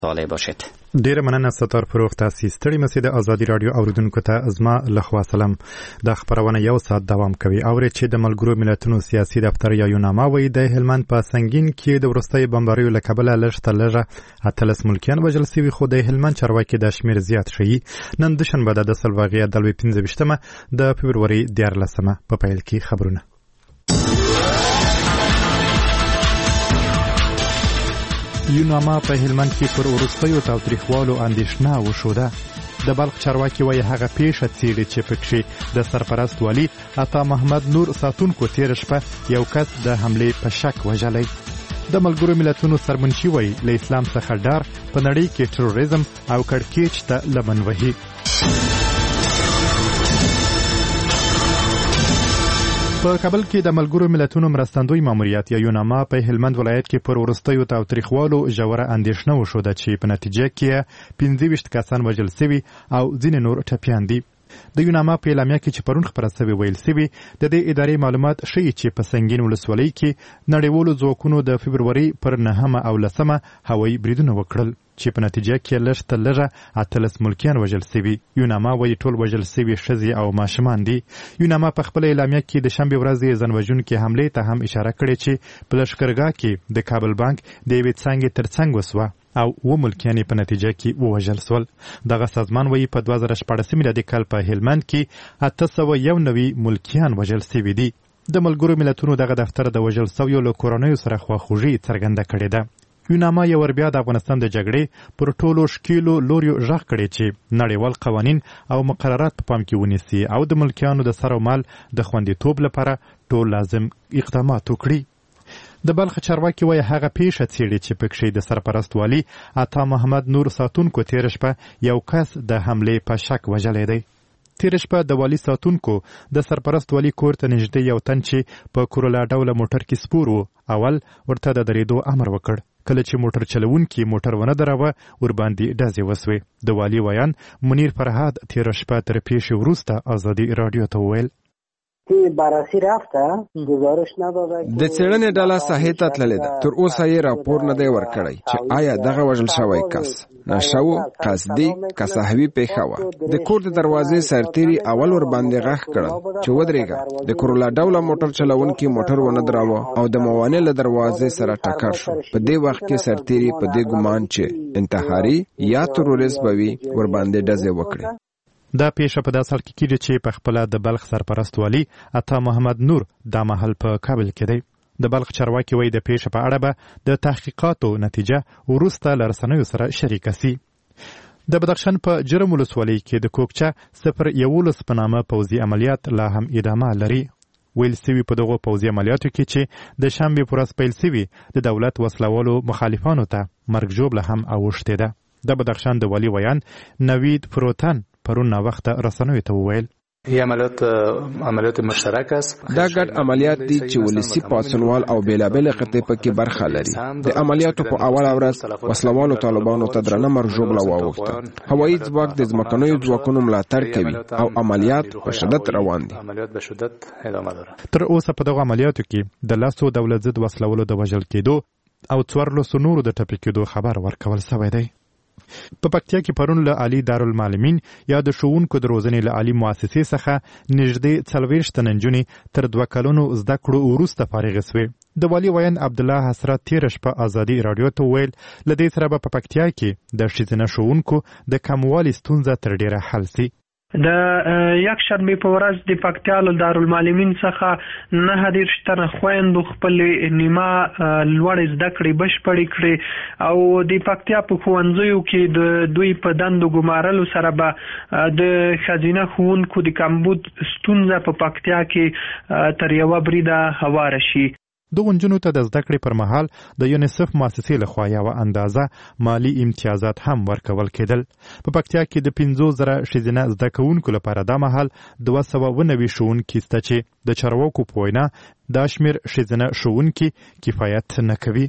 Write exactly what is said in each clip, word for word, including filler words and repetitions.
طالع باشید. ډیر مننه ستار فروغ تاسو ستړي مسید ازادي رادیو اوریدونکو ته ازما لخوا سلام. د خبرونه یو ساعت دوام کوي. اوري چې د ملګرو ملتونو سیاسي دفتر یا یوناما وایي د هلمند په سنگین کې د ورستۍ بمباریو له کبله لږ لږه اتلس ملکیان وژل شوي، خو د هلمند چارواکي د شمیر زیات شي. نن د شنبه د سلواغیا د پنځه ویشتمه د فبروري دیارلسمه په پیل کې خبرونه. یوناما په هلمند کې پر ورستیو تاوتریخوالو اندېښنه وښوده. د بلخ چارواکي وایي هغه پیښه څېړي چې پکې د سرپرست والي عطا محمد نور ساتونکو تېره شپه یو کس د حملې په شک وژلی. د ملګرو ملتونو سرمنشي وایي له اسلام څخه ډار په نړۍ کې تروریزم او کړکېچ ته لمن وهي. په کابل کې د ملګرو ملتونو مرستندوی ماموریت یا یوناما په هلمند ولایت کې پر ورستیو تاوتریخوالو ژوره اندېښنه وښوده چې په نتیجه کې پنځه ویشت کسان وژل شوي او ځینې نور ټپیان دي. د یوناما په اعلامیه کې چې پرون خپره شوې ویل شوي د دې ادارې معلومات ښیي چې په سنگین ولسوالۍ کې نړیوالو ځواکونو د فبروري پر نهمه او لسمه هوایي بریدونه وکړل چې په نتیجه کې لږ تر لږه اتلس ملکیان وژل شوي. یوناما وایي ټول وژل شوي ښځې او ماشومان دي. یوناما په خپله اعلامیه کې د شنبې ورځې ځانوژونکې حملې ته هم اشاره کړې چې په لښکرګاه کې د کابل بانک د یوې څانګې تر څنګ وسوه او اوه ملکیان په نتیجه کې ووژل شول. دغه سازمان وایي په دوه زره شپاړسم میلادي کال په هلمند کې اته سوه یو نوي ملکیان وژل شوي دي. د ملګرو ملتونو دغه دفتر د وژل شویو له کورنیو سره خواخوږي څرګنده کړې ده. یوناما یو ور بیا د افغانستان د جګړې پر ټولو شکیلو لوریو غږ کړی چې نړیوال قوانین او مقررات په پام کې ونیسي او د ملکیانو د سر او مال د خوندیتوب لپاره ټول لازم اقدامات وکړي. د بلخ چارواکي وایي هغه پیښه څېړي چې پکې د سرپرست والي عطا محمد نور ساتونکو تېره شپه یو کس د حملې په شک وژلی دی. تېره شپه د والي ساتونکو د سرپرست والي کور ته نږدې یو تن چې په کورولا ډوله موټر کې سپور و اول ورته د درېدو امر وکړ. کله چې موټر چلوونکي موټر ونه دراوه ورباندې ډزې وسوې. د والي ویان منیر فرهاد تېره شپه تر پیښې وروسته ازادي راډیو ته وویل د څېړنې ډله ساحې ته تللې ده. تر اوسه یې راپور نه دی ورکړی چې آیا دغه وژل شوی کس نشه و، قصدي که سهوي پیښه وه. د کور د دروازې سرتیري اول ورباندې غږ کړل چې ودرېږه. د کورولا ډوله موټر چلوونکي موټر ونه دراوه او د موانع له دروازې سره ټکر شو. په دې وخت کې سرتیري په دې ګمان چې انتحاري یا تروریست به وي ورباندې ډزې وکړي. دا پیښه په داسې حال کې کېږي چې په خپله د بلخ سرپرست والي عطا محمد نور دا مهال په کابل کې دی. د بلخ چارواکي وایي د پیښې په اړه به د تحقیقاتو نتیجه وروسته له رسنیو سره شریکه سي. د بدخشان په جرم ولسوالۍ کې د کوکچه صفر یولس په نامه پوځي عملیات لا هم ادامه لري. ویل سوي په دغو پوځي عملیاتو کې چې د شنبې په ورځ پیل سوي د دولت وسلوالو مخالفانو ته مرګ ژوبله هم اوښتې ده. د بدخشان د والي ویان نوید فروتن پرون ناوخته رسنیو ته وویل این عملیات عملیات مشترک است. دا ګډ عملیات دي چې ولسی پاسونوال او بیلابل قطې پکې برخه لري. د عملیاتو په اوله ورځ وسلوالو طالبانو ته درنه مرګ ژوبله واوښته. هوایي ځواک د ځمکنیو ځواکونو ملاتړ کوي او عملیات په شدت روان دي. عملیات به شدت ادامه لري. تر اوسه په دغه عملیاتو کې د لسو دولت ضد وسلوالو د وژل کېدو او څوارلسو نورو د ټپي کېدو خبر ورکول شوی دی. په پکتیا کې پرون له علی دارالمعلمین یا د ښوونکو د روزنې له عالي مؤسسې څخه نږدې څلوېښت تنه نجونې تر دوه کلونو زده کړو وروسته فارغې شوې. د والي ویان عبدالله حسرت تېره شپه ازادي راډیو ته وویل له دې سره به په پکتیا کې د ښځینه ښوونکو د کموالي ستونزه تر ډېره حل سي. د یک شنبې په ورځ د پکتیا له دارالمعلمین څخه نهه دېرش تنه خویندو خپلې نیمه لوړې زده کړې بشپړې کړې او د پکتیا په ښوونځیو کې د دوی په دندو ګمارلو سره به د ښځینه ښوونکو د کمبود ستونزه په پکتیا کې تر یوه بریده هواره شي. دغو نجونو ته د زده کړې پر مهال د یونیسف مؤسسې لخوا یوه اندازه مالی امتیازات هم ورکول کېدل. په پکتیا کې د پنځو زره ښځینه زده کوونکو لپاره دا مهال دوه سوه اووه نوي ښوونکي شته چې د چارواکو په وینا دا شمېر ښځینه ښوونکي کفایت نه کوي.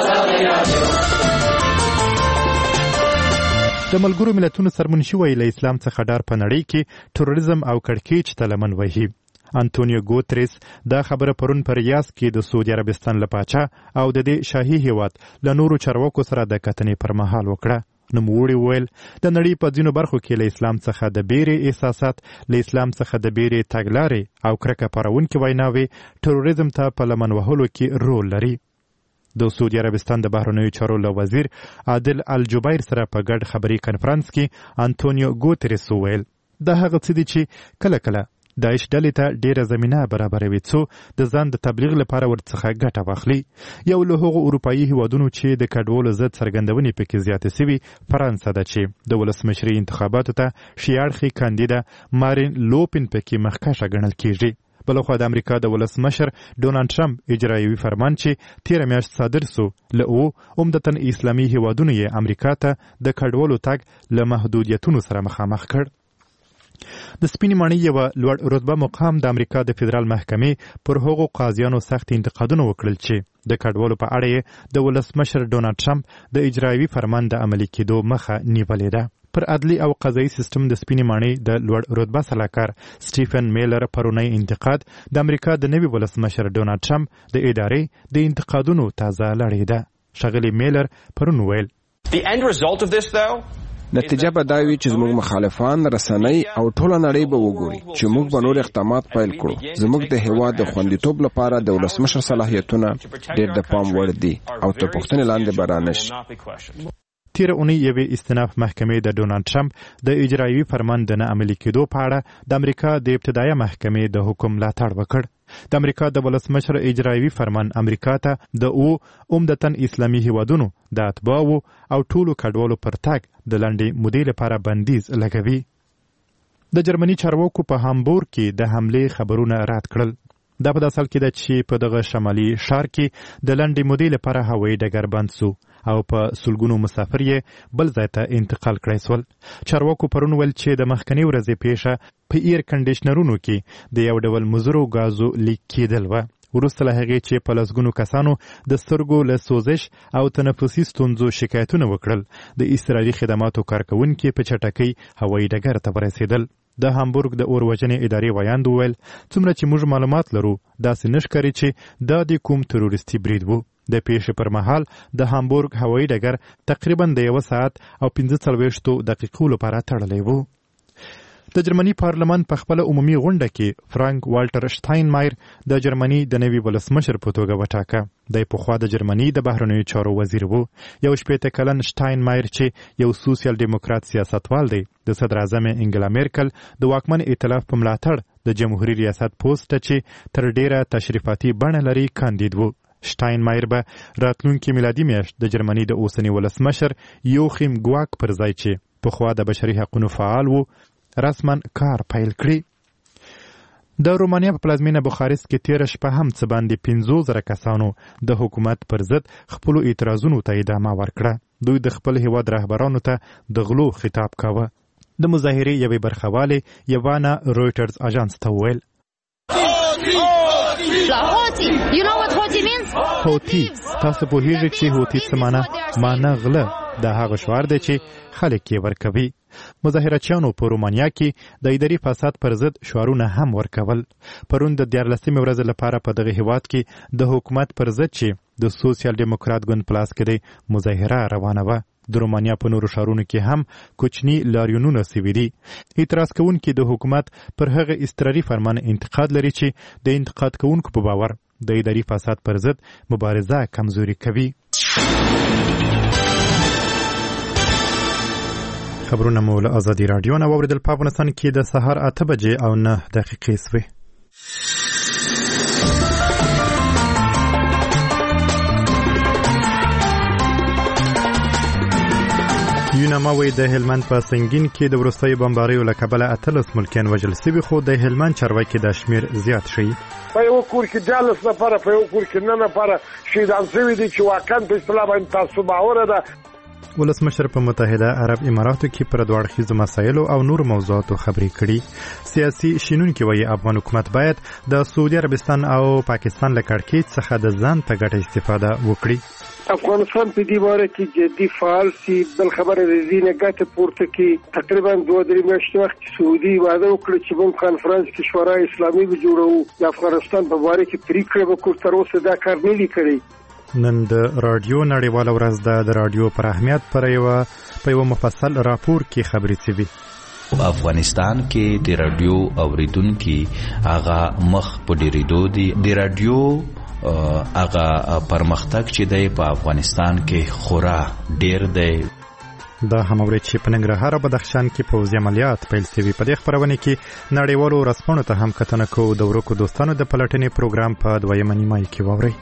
د ملګرو ملتونو سرمنشي وایي له اسلام څخه ډار په نړۍ کې تروریزم او کړکېچ ته لمن وهي. انټونیو ګوتریس دا خبره پرون پر ریاض کې د سعودي عربستان له پاچا او د دې شاهي هیواد له نورو چارواکو سره د کتنې پر مهال وکړه. نوموړي وویل د نړۍ په ځینو برخو کې له اسلام څخه د بیرې احساسات، له اسلام څخه د بیرې تګلارې او کرکه پارونکې ویناوې تروریزم ته په لمن وهلو کې رول لري. د سعودي عربستان د بهرنیو چارو له وزیر عادل الجبیر سره په ګډ خبري کنفرانس کې انټونیو ګوتریس وویل دا هغه څه دي چې کله کله داعش ډلې ته ډیره زمینه برابروي څو د ځان د تبلیغ لپاره ورڅخه ګټه واخلي. یو له هغو اروپایي هیوادونو چې د کډوالو ضد څرګندونې پکې زیاتې سوي فرانسه ده چې د ولسمشري انتخاباتو ته ښي اړخي کاندیده مارین لوپن پکې مخکښه ګڼل کیږي. بلخوا د امریکا د ولسمشر ډونالډ ټرمپ اجرایوي فرمان چې تیره میاشت صادر سو له او عمدتاً اسلامي هیوادونو یې امریکا ته د کډوالو تګ له محدودیتونو سره مخامخ کړ. د سپینې ماڼۍ یوه لوړ رتبه مقام د امریکا د فدرال محکمې پر هغو قاضیانو سخت انتقادونه وکړل چې د کډوالو په اړه یې د ولسمشر ډونالډ ټرمپ د اجرایوي فرمان د عملي کېدو مخه نیولې ده. پر عدلي او قضایي سیستم د سپینې ماڼۍ د لوړ رتبه سلاکار سټیفن میلر پرونی انتقاد د امریکا د نوي ولسمشر ډونالډ ټرمپ د ادارې د انتقادونو تازه لړۍ ده. ښاغلي میلر پرون ویل The end result of this though نتیجه به دا وي چې زموږ مخالفان رسنۍ او ټوله نړۍ به وګوري چې موږ به نور اقدامات پیل کړو. زموږ د هیواد د خوندیتوب لپاره د ولسمشر صلاحیتونه ډېر د پام وړ دي او تر پوښتنې لاندې به رانشي. تیره اونۍ یوې استناف محکمې د ډونالډ ټرمپ د اجرایوي فرمان د نه عملي کېدو په اړه د امریکا د ابتدایه محکمې د حکم ملاتړ وکړ. د امریکا د ولسمشر اجرایوي فرمان امریکا ته د او عمدتاً اسلامي هیوادونو د اتباعو او ټولو کډوالو پر تګ د لنډې مودې لپاره بندیز لګوي. د جرمني چارواکو په هامبورګ کې د حملې خبرونه رد کړل. دا په داسې حال کې ده چې په دغه شمالي ښار کې د لنډې مودې لپاره هوایي ډګر بند سو او په سلګونو مسافر یې بل ځای ته انتقال کړی سول. چارواکو پرون ویل چې د مخکنۍ ورځې پیښه په ایر کنډیشنرونو کې د یو ډول مضرو غازو لیک کېدل وه. وروسته له هغې چې په لسګونو کسانو د سترګو له سوزش او تنفسي ستونزو شکایتونه وکړل، د اضطراري خدماتو کارکوونکي په چټکۍ هوایي ډګر ته ورسېدل. د هامبورګ د اور وژنې ادارې ویاند وویل څومره چې موږ معلومات لرو داسې نه ښکاري چې دا د کوم تروریستي برید و. د پیښې پر مهال د هامبورګ هوایي ډګر تقریبا د یو ساعت او پنځه څلوېښتو دقیقو لپاره تړلی و. د جرمني پارلمان په خپله عمومي غونډه کې فرانک والټر شتاینمایر د جرمني د نوي ولسمشر په توګه وټاکه. دی پخوا د جرمني د بهرنیو چارو وزیر و. یو شپېته کلن شتاینمایر چې یو سوسیال ډیموکرات سیاستوال دی د صدر اعظم انګلا میرکل د واکمن ائتلاف په ملاتړ د جمهوریت ریاست پوسټ ته چې تر ډیره تشریفاتي بڼه لري کاندید و. شتاینمایر به راتلونکي میلادي میاشت د جرمني د اوسني ولسمشر یوخیم ګواک پر ځای چې پخوا د بشري حقونو فعال و رسما کار پیل کړي. د رومانیا په پلازمینه بخارست کې تیره شپه هم څه باندې پنځوس زره کسانو د حکومت پر ضد خپلو اعتراضونو ته ادامه ورکړه. دوی د خپل هیواد رهبرانو ته د غلو خطاب کاوه. د مظاهرې یوې برخوالې یوانا رویټرز اژانس ته وویل هوتی، تاسو پوهیږئ چې هوتی څه معنی معنی غله د هغه شعار دی چې خلک یې ورکوي. مظاهرچیانو په رومانیا کې د اداري فساد پر ضد شعارونه هم ورکول. پرون د دیارلسمې ورځې لپاره په دغه هیواد کې د حکومت پر ضد چې د سوسیال ډیموکرات ګوند په لاس کې دی مظاهره روانه وه. د رومانیا په نورو ښارونو کې هم کوچني لاریونونه سوي دي. اعتراض کوونکي د حکومت پر هغه اضطراري فرمان انتقاد لري چې د انتقاد کوونکو په باور د اداري فساد پر ضد مبارزه کمزوري کوي. خبرونه مو له ازادي راډیو نه واوریدل. په افغانستان کې د سهار اته بجې او نه دقیقې سوې. یوناما وایي د هلمند په سنګین کې د وروستیو بمباریو له کبله اتلس ملکیان وژل سوي، خو د هلمند چارواکي دا شمېر زیات ښیي. په یو کور کې دیارلس نفره په یو کور کې نه نفره شهیدان سوي دي چې واقعا په اصطلاح باندې تعصب آوره ده. ولسمشر په متحده عرب اماراتو کې پر دوه اړخیزو مسایلو او نور موضوعاتو خبرې کړي. سیاسي شنونکي وایي افغان حکومت باید د سعودي عربستان او پاکستان له کړکېچ څخه د ځان په ګټه استفاده وکړي. افغانستان په دې باره کې جدي فعال سي. بل خبره د دې ګټه پورته کې تقریبا دوه درې میاشتې وخت سعودي وعده وکړه چې موږ کانفرنس کې شورای اسلامي به جوړو. د افغانستان په باره کې پریکړه وکړو، تر اوسه دا کار نه دی کړی. نن د رادیو نړیواله ورځ ده. د رادیو پر اهمیت پر یوه په یوه مفصل راپور کې خبرې شوي. افغانستان کې د رادیو اوریدونکي هغه مخ په ډیریدو دي. د رادیو هغه پرمختګ چې دی په افغانستان کې خورا ډیر دی. دا هم اورید چې په ننګرهار او بدخشان کې پوځي عملیات پیل شوي. په دې خپرونه کې نړیوالو ورځپاڼو ته هم کتنه کوو. د ورکو دوستانو د پلټنې پروګرام په دویمه نیمایي کې واورئ.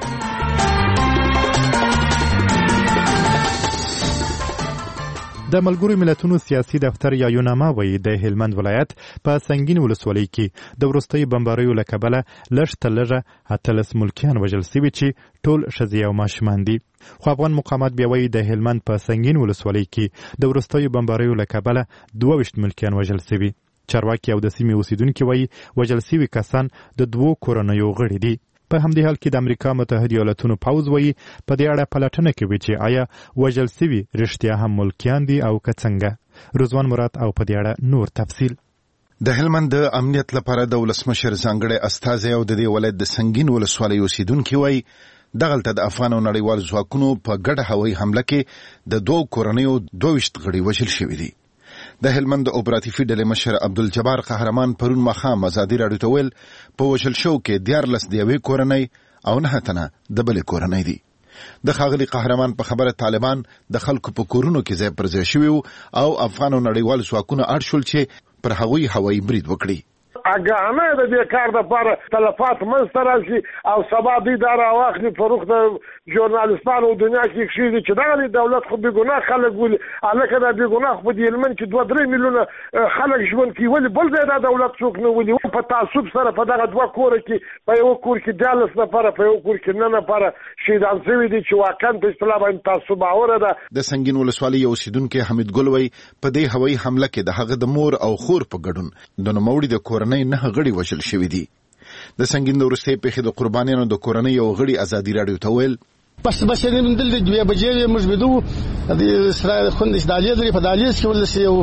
د ملګرو ملتونو سیاسي دفتر یا یوناما وایي د هلمند ولایت په سنگین ولسوالۍ کې د وروستیو بمباریو له کبله لږ تر لږه اتلس ملکیان وژل شوي چې ټول ښځې او ماشومان دي. خو افغان مقامات بیا وایي د هلمند په سنگین ولسوالۍ کې د وروستیو بمباریو له کبله دوه ویشت ملکیان وژل شوي. چارواکي او د سیمې اوسیدونکي وایي وژل شوي کسان د دوو کورنیو غړي دي. په همدې حال کې د امریکا متحده ایالاتونو پوځ وایي په دې اړه پلټنه کوي چې آیا وژل شوي رښتیا هم ملکیان دي او که څنګه. رضوان مراد او په دې اړه نور تفصیل. د هلمند د امنیت لپاره د ولسمشر ځانګړی استازی او د دې ولایت د سنگین ولسوالۍ اوسیدونکي وایي دغلته د افغان او نړیوال ځواکونو په ګډه هوایي حمله کې د دوو کورنیو دوه ویشت غړي وژل شوي دي. د هلمند اپراتیفي ډلې مشر عبدالجبار قهرمان پرون ماښام ازادي راډیو ته ویل په وژل شوو کې دیارلس د یوې کورنۍ او نهه تنه د بلې کورنۍ دي. د ښاغلي قهرمان په خبره طالبان د خلکو په کورونو کې ځای پر ځای شوي او افغان او نړیوال ځواکونه اړ شول چې پر هغوی هوایي برید وکړي. اګانه د دې کار د لپاره تلفات منځته راشي او سبا دوی دا راواخلي فروغ د ژورنالستانو دنیا کې کښېږدي چې دغه دولت خو بېګناه خلک ولي هلکه دا بېګناه خو په دې هلمند کې دوه درې میلیونه خلک ژوند کوي. ولې بل ځای دا دولت څوک نه ولي په تعصب سره په دغه دوه کوره کې په یوه کور کې دیارلس نفره په یوه کور کې نه نفره شهیدان شوي دي چې واقعا په اصطلاح باندې تعصب باوره ده. د سنگین ولسوالۍ اوسیدونکی حمید ګل وایي په دې هوایي حمله کې د هغه د مور او خور په ګډون د نوموړي د کورنۍ نه غړي وژل شوي دي. د سنگین د وروستۍ پیښې د قربانیانو د کورنۍ یو غړي ازادي راډیو ته ویل بس بس نیم دل د دوی بجې موږ بدو د اسرائیل خوند استعجال لري په دالیز کې ولسی یو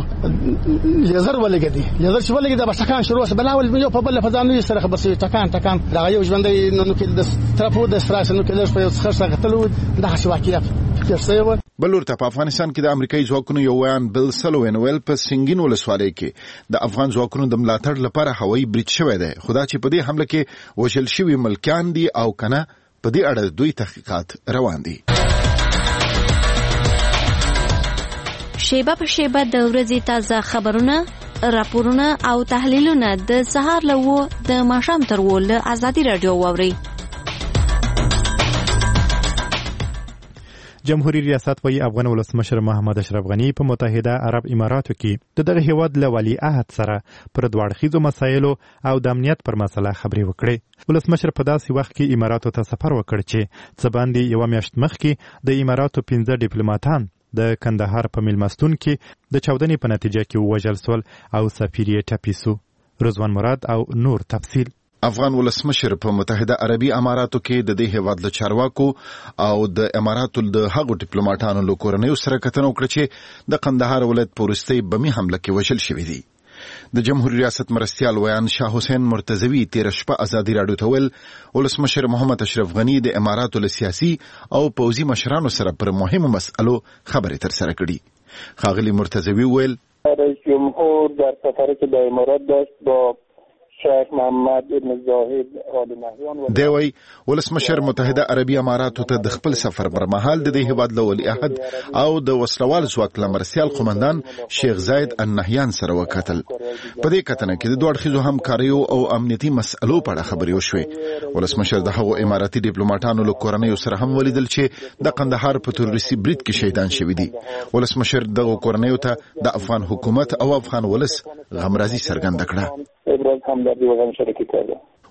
لیزر ولګدي لیزر چې ولګي دا بسکان شروع سره بلاول یو په بل فزانوي سره خبر سي ټکان ټکان دا یو ژوندې نو کې د طرفو د اسرائیل نو کې په څخه څخه قتلو د حشواکیه کیسه بلور ته په افغانستان کې د امریکایي ځواکونو یو ویان بل سلوین ویل په سنگین ولسوالۍ کې د افغان ځواکونو د ملاتړ لپاره هوایي برید شوی دی. خدا چې په دې حمله کې وژل شوي ملکیان دي او کنه په دې اړه دوی تحقیقات روان دي. شیبه په شیبه د ورځې تازه خبرونه، راپورونه او تحلیلونه د سهار له وو د ماښام تر وو له ازادي راډیو واورئ. جمهوریت ریاست وایي افغان ولسمشر محمد اشرف غنی په متحده عرب اماراتو کې د دغه هیواد له ولی عهد سره پر دوه اړخیزو مسایلو او د امنیت پر مسله خبرې وکړې. ولسمشر په داسې وخت کې اماراتو ته سفر وکړ چې څه باندې یوه میاشت مخکې د اماراتو پنځه ډیپلوماتان د کندهار په میلمستون کې د چاودنې په نتیجه کې ووژل سول او سفیر یې ټپي سو. رضوان مراد او نور تفصیل. افغان ولسمشر په متحده عربي اماراتو کې د دې هیواد له چارواکو او د اماراتو د هغو ډیپلوماټانو له کورنیو سره کتنه وکړه چې د کندهار ولایت په وروستۍ بمي حمله کې وژل شوي دي. د جمهوریت ریاست مرستیال ویان شاه حسین مرتضوی تېره شپه ازادي راډیو ته ویل ولسمشر محمد اشرف غنی د اماراتو له سیاسي او پوځي مشرانو سره پر مهمو مسألو خبرې ترسره کړي. ښاغلي مرتضوی ویل رئیس جمهور در سفر که به امارات داشت با شیخ محمد ابن زاهد آل نهیان دی وی ولسمشر متحده عربي اماراتو ته د خپل سفر پر مهال د دې هیواد له ولی عهد او د وسلوال ځواک له مرستیال قومندان شیخ زاید النهیان سره وکتل. په دې کتنه کې د دوه اړخیزو همکاریو او امنیتي مسألو په اړه خبرې وشوې. ولسمشر د هغو اماراتي ډیپلوماټانو له کورنیو سره هم ولیدل چې د قندهار په تروریستي برید کې شهیدان شوي دي. ولسمشر دغو کورنیو ته د افغان حکومت او افغان ولس غمرازي څرګنده کړه.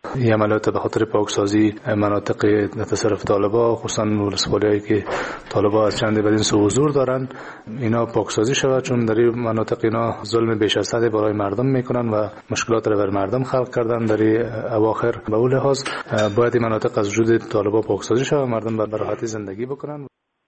این عملیات به خاطر پاکسازی مناطق تصرف طالبا، خصوصا ولسوالی‌هایی که طالبا از چند بدین سو حضور دارن، اینا پاکسازی شود، چون در این مناطق اینا ظلم بیش از حد برای مردم میکنن و مشکلات را بر مردم خلق کردن. در این اواخر به اون لحاظ باید این مناطق از وجود طالبا پاکسازی شود، مردم به راحتی زندگی بکنن.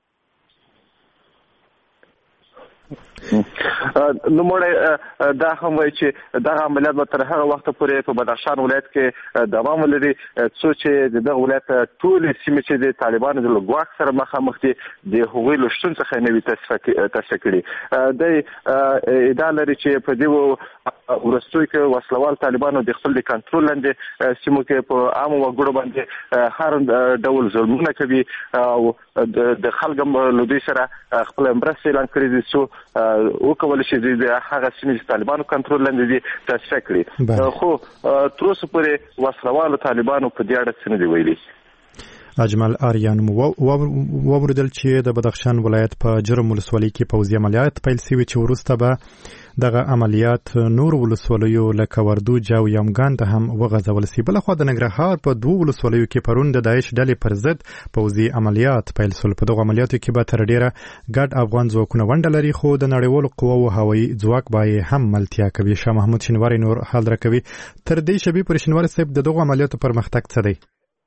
نو مړی دا هم وایي چې دغه عملیات به تر هغه وخته پورې په بدخشان ولایت کې دوام ولري څو چې دغه ولایت ټولې سیمې چې د طالبانو د ګواښ سره مخامخ دي د هغوی له شتون څخه نه وي تصفیه کړي. د ادعا لري چې په دې وروستیو کې وسلوال طالبانو د خپل د کنټرول لاندې سیمو کې په عامو وګړو باندې هر ډول ظلمونه کوي او د خلکو له دوی سره خپل مرستې اعلان کړي دي څو وکولای شي د هغه سیمې چې طالبانو کنټرول لاندې دي تصفیه کړي. خو تر اوسه پورې وسلوالو طالبانو په دې اړه څه نه دي ویلي. اجمل آریان ووردل چې د بدخشان ولایت په جرم ولسوالۍ کې پوځي عملیات پیل شوي چې وروسته به دغه عملیات نور ولسوالیو لکه وردوج او یمګان ته هم وغځول شي. بلخوا د ننګرهار په دوو ولسوالیو کې پرون د داعش ډلې پر ضد پوځي عملیات پیل شول. په دغو عملیاتو کې به تر ډیره ګډ افغان ځواکونه ونډه لري، خو د نړیوالو قواو هوایي ځواک به هم ملتیا کوي. شاه محمود شینواری نور حال راکوي. تر دې شبي پر شینواری صاحب د دغو عملیاتو پرمختګ څه دی؟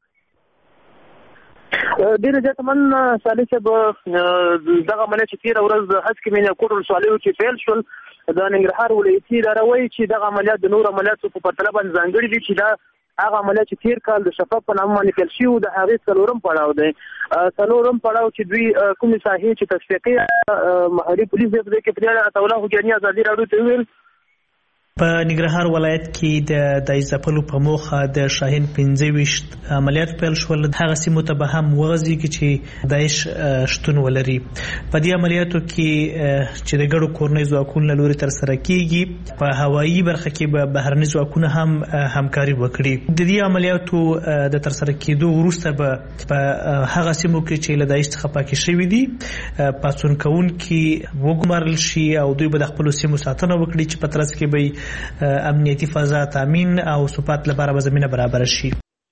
ډېر زیات من صالح صاحب دغه عملیات چې تېره ورځ هسکې مینه کوټ ولسوالیو کې پیل شول، د ننګرهار ولایتي اداره وایي چې دغه عملیات د نورو عملیاتو په پرتله باندې ځانګړي دي، چې دا هغه عملیات چې تېر کال د شفاف په نامه باندې پیل شوي د هغې څلورم پړاو دی. څلورم پړاو چې دوی کومې ساحې چې تصفیه کوي، محلي پولیس دی په دې کې په دې اړه عطاالله خوجاني ازادي راډیو ته وویل په ننګرهار ولایت کې د داعش ځپلو په موخه د شاهین پنځه ویشت عملیات پیل شول. هغه سیمو ته به هم وغځېږي چې داعش شتون ولري. په دې عملیاتو کې چې د ګډو کورنیو ځواکونو له لوري ترسره کېږي، په هوایي برخه کې به بهرني ځواکونه هم همکاري وکړي. د دې عملیاتو د ترسره کېدو وروسته به په هغه سیمو کې چې له داعش څخه پاکې شوي دي پاڅون کوونکي وګمارل شي او دوی به د خپلو سیمو ساتنه وکړي چې په ترڅ کې به امنیتي فضا تامین او ثبات لپاره به زمینه برابر شي.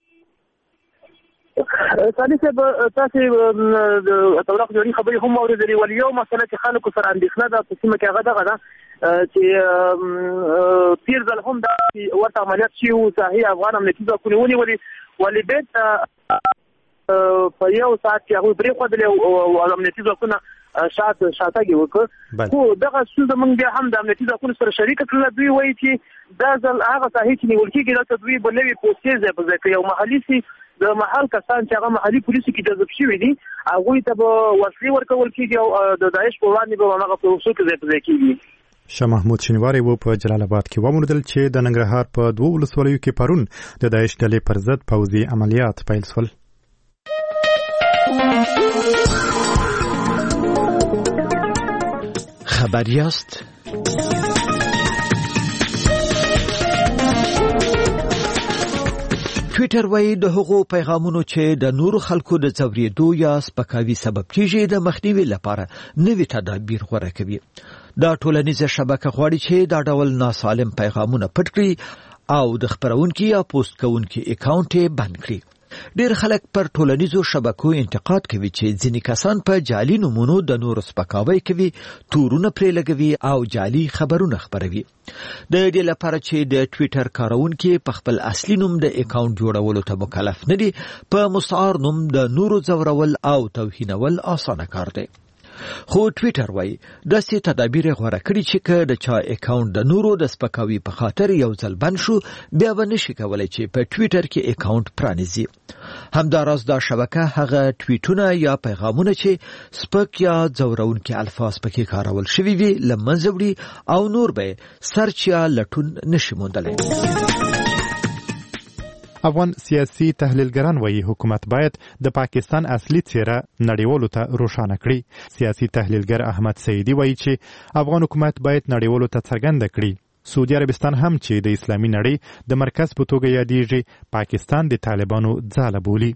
صالح صاحب تاسو د توراق جوړي خبرې هم اورېدلې، ولې یو مسله چې خلکو سره اندېښنه ده په سیمه کې هغه دغه ده چې تېر ځل هم دا ورته عملیات شوي وو، ساحې افغان امنیتي ځواکونه ونیولې، ولې بېرته په یو ساعت کې هغوی پرېښودلې او امنیتي ځواکونه شات شاتګي وکړ. خو دغه ستونزه موږ بیا هم د امنیتي ځواکونو سره شریکه کړله. دوی وایي چې دا ځل هغه ساحې چې نیول کېږي دلته دوی به نوې پوستې ځای په ځای کوي او محلي سي د محل کسان چې هغه محلي پولیسو کې جذب شوي دي هغوی ته به وسلې ورکول کېږي او د داعش په وړاندې به هماغه پروسو کې ځای په ځای کېږي. شاه محمود شینواری و په جلال آباد کې وموندل چې د ننګرهار په دوو ولسوالیو کې پرون د داعش ډلې پر ضد پوځي عملیات پیل شول. خبر یاست؟ ټویټر وایي د هغو پیغامونو چې د نورو خلکو د ځورېدو یا سپکاوي سبب کېږي د مخنیوي لپاره نوي تدابیر غوره کوي. دا ټولنیزه شبکه غواړي چې دا ډول ناسالم پیغامونه پټ کړي او د خپرونکي یا پوسټ کوونکي اکاونټ یې بند کړي. ډېر خلک پر ټولنیزو شبکو انتقاد کوي چې ځینې کسان په جعلي نومونو د نورو سپکاوی کوي، تورونه پرې لګوي او جعلي خبرونه خپروي. د دې لپاره چې د ټویټر کارونکي په خپل اصلي نوم د اکاونټ جوړولو ته مکلف نه دي، په مستعار نوم د نورو ځورول او توهینول اسانه کار دی. خو ټویټر وایي داسې تدابیر غوره کړي چې که د چا اکاونټ د نورو د سپکاوي په خاطر یو ځل بند شو، بیا به نشي کولی چې په ټویټر کې اکاونټ پرانیزي. همداراز دا شبکه هغه ټویټونه یا پیغامونه چې سپک یا ځورونکي الفاظ پکې کارول شوي وي له منځه وړي او نور به سرچ یا لټون نشي موندلی. افغان سیاسي تحلیلګران وایي حکومت باید د پاکستان اصلي څیره نړیوالو ته روښانه کړي. سیاسي تحلیلګر احمد سعیدي وایي چې افغان حکومت باید نړیوالو ته څرګنده کړي سعودي عربستان هم چې د اسلامي نړۍ د مرکز په توګه یادېږي پاکستان د طالبانو ځاله بولي.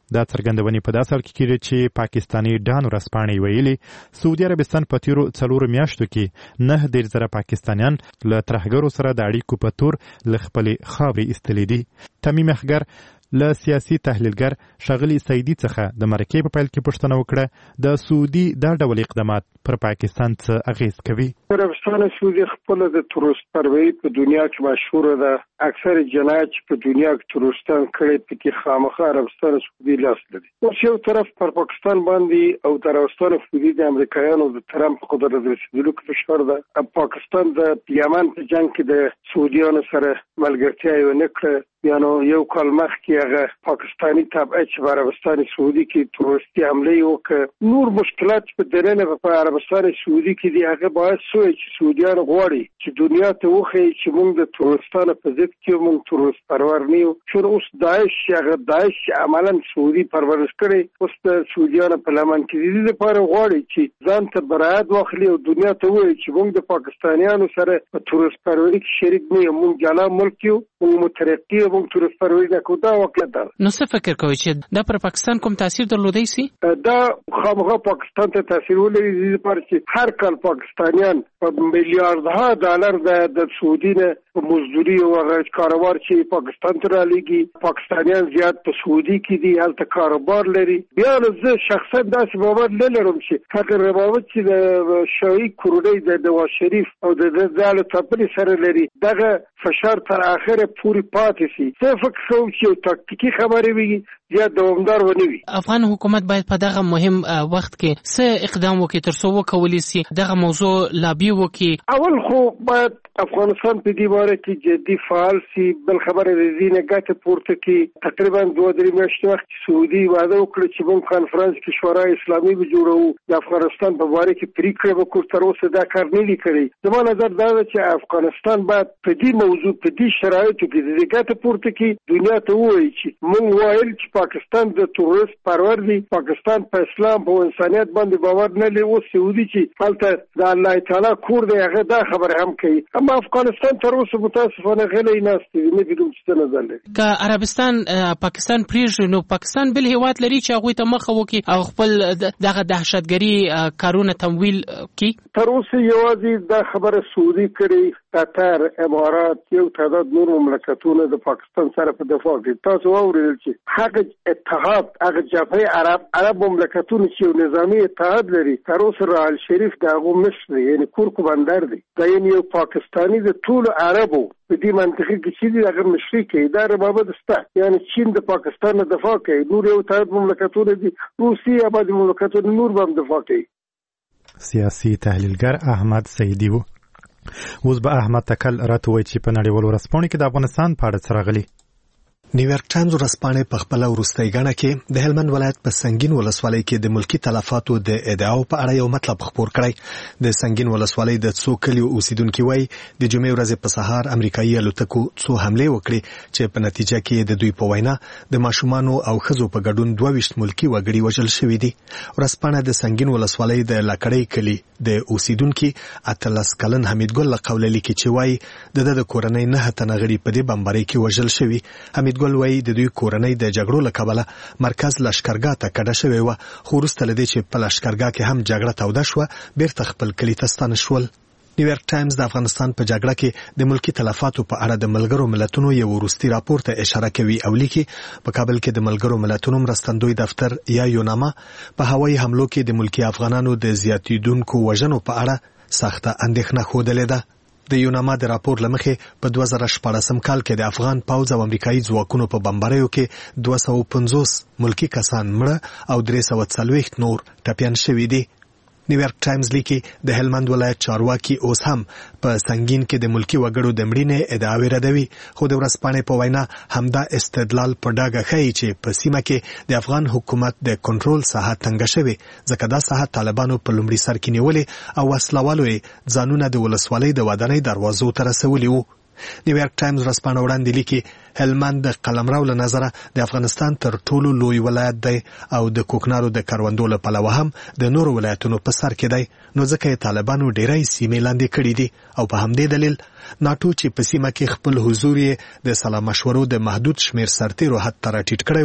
دا څرګندونې په داسې حال کې کېږي چې پاکستاني ډان ورځپاڼې ویلي سعودي عربستان په تیرو څلورو میاشتو کې نه دېرش زره پاکستانیان له ترهګرو سره د اړیکو په تور له خپلې خاورې ایستلي دي. تمیم اخګر له سیاسي تحلیلګر ښاغلي سیدي څخه د مرکې په پیل کې پوښتنه وکړه د سعودي دا ډول اقدامات پر پاکستان څه اغیز کوي. عربستان سعودي خپل د تروریست پروي په دنیا کې مشهور ده. اکثر جنایت په دنیا کې تروریستان کړي په کې خامخا عربستان سعودي لاس لري. اوس یو طرف پر پاکستان باندې او د عربستان سعودي د امریکایانو د ترامپ قدرت رسیدلو کې فشار ده. پاکستان د یمن په جنگ کې د سعودیانو سره ملګرتیا یې ونه کړه. یعنی یو کال مخکې هغه پاکستاني تابع چې په عربستان سعودي کې تروریستي حمله وکړه. نور مشکلات په دننه په عربستان سعودي کې دي. هغه باید سوی چې سعودیان غواړي چې دنیا ته وښیي چې موږ د تروریستانو په ضد کې موږ تروریست پرور نه یو. چون اوس داعش هغه داعش عملا سعودي پرورش کړي. اوس د سعودیانو په لمن کې دي لپاره غواړي چې ځان ته برائت واخلي او دنیا ته وایي چې موږ د پاکستانیانو سره په تروریست پروري کې شریک نه یو. موږ جلا ملک یو، موږ مترقي موږ تروریست پروري نه کوو. دا واقعیت ده. نو څه فکر کوئ چې دا پر پاکستان کوم تاثیر درلودای شي؟ دا خامخا پاکستان ته تاثیر ولري لپاره چې هر کال پاکستانیان په میلیاردها ډالر د سعودي نه په مزدوري او هغه کاروبار چې پاکستان ته رالیږي. پاکستانیان زیات په سعودي کې دي، هلته کاروبار لري. بیا زه شخصا داسې باور نه لرم چې هغه روابط چې د شاهي کورنۍ د نواز شریف او د زالو تپلي سره لري دغه فشار تر اخره پوری پاتې شي. زه فکر کوم چې تاکتیکي خبرې وي زیات دوامدار ونه وي. افغان حکومت باید په دغه مهم وخت کې څه اقدام وکړي تر څو وکولای شي دغه موضوع لابي وکړي؟ اول خو باید افغانستان په دې باره کې جدي فعال شي. بل خبره د دې نه ګټه پورته کړي. تقریبا دوه درې میاشتې وخت سعودي وعده وکړه چې موږ کانفرنس کې شورای اسلامي به جوړوو. د افغانستان په باره کې پریکړه وکړو. تر اوسه دا کار نه دی کړی. زما نظر دا ده چې افغانستان باید په دې موضوع په دې شرایطو کې د ګټه پورته کړي. دنیا ته ووایي چې موږ وایل چې پاکستان د تروریست پرور دی. پاکستان په اسلام په انسانیت باندې باور نه لري. اوس سعودي چې هلته د الله تعالی کور دی هغه دا خبره هم کوي. اما افغانستان تر اوسه متاسفانه غلی ناست دی. نه بدون څه نظر لري. که عربستان پاکستان پریږدي نو پاکستان بل هیواد لري چې هغوی ته مخه وکړي او خپل دغه دهشتګري کارونه تمویل کړي. تر اوسه یوازې دا خبره سعودي کړې. قطر، امارات، یو تعداد نور مملکتونه د پاکستان سره په دفاع کې. تاسو واورئ چې هغه اتحاد هغه جبهه عرب عرب مملکتونه چې یو نظامی اتحاد لري تر اوسه راحل شریف د هغو مشر دی، یعنی کورکو بندر دی. دا یعنی یو پاکستاني د ټولو عربو په دې منطقه کې چې دی هغه مشري کوي. دا ربابت شته. یعنی چین د پاکستان نه دفاع کوي. نور یو تعداد مملکتونه دي، روسیې آبادي مملکتونه نور به هم دفاع کوي. سیاسي تحلیلګر احمد سیدي و. اوس به احمد تکل راته وایي چې په نړیوالو ورځپاڼو کې د افغانستان په اړه څه راغلي. نیویارک ټایمز ورځپاڼې په خپله وروستۍ ګڼه کې د هلمند ولایت په سنګین ولسوالۍ کې د ملکي تلفاتو د ادعاو په اړه یو مطلب خپور کړی. د سنګین ولسوالۍ د څو کلیو اوسیدونکي وایي د جمعې ورځې په سهار امریکایي الوتکو څو حملې وکړې چې په نتیجه کې د دوی په وینا د ماشومانو او ښځو په ګډون دوه ویشت ملکي وګړي وژل شوي دي. ورځپاڼه د سنګین ولسوالۍ د لکړۍ کلي د اوسیدونکي اتلس کلن حمیدګل له قوله لیکي چې وایي د ده د کورنۍ نهه تنه غړي په دې بمبارۍ کې وژل شوي. حمیدګل وایي د دوی کورنۍ د جګړو له کبله مرکز لشکرګاه ته کډه شوې وه، خو وروسته له دې چې په لشکرګاه کې هم جګړه توده شوه بیرته خپل کلي ته ستانه شول. نیویارک ټایمز د افغانستان په جګړه کې د ملکي تلفاتو په اړه د ملګرو ملتونو یو وروستي راپور ته اشاره کوي او لیکي په کابل کې د ملګرو ملتونو مرستندوی دفتر یا یوناما په هوایي حملو کې د ملکي افغانانو د زیاتیدونکو وژنو په اړه سخته اندېښنه ښودلې ده. د یوناما د راپور لمخې په دوه زره شپاړسم کال کې د افغان پوځ او امریکایي ځواکونو په بمباریو کې دوه سوه پنځوس ملکي کسان مړه او درې سوه څلوېښت نور ټپیان شوي دي. نیویارک ټایمز لیکي د هلمند ولایت چارواکي اوس هم په سنګین کې د ملکي وګړو د مړینې ادعاوې ردوي، خو د ورځپاڼې په وینا همدا استدلال په ډاګه ښیي چې په سیمه کې د افغان حکومت د کنټرول ساحه تنګه شوې، ځکه دا ساحه طالبانو په لومړي سر کې نیولې او وسلوالو یې ځانونه د ولسوالۍ د ودانۍ دروازو ته رسولي وو. نیویارک ټایمز ورځپاڼه وړاندې لیکي هلمند د قلمرو له نظره د افغانستان تر ټولو لوی ولایت دی او د کوکنارو د کروندو له پلوه هم د نورو ولایتونو په سر کې دی، نو ځکه یې طالبانو ډیری سیمې لاندې کړي دي او په همدې دلیل ناټو چې په سیمه کې خپل حضور یې د سلا مشورو د محدود شمیر سرتیرو حد ته راټیټ کړی و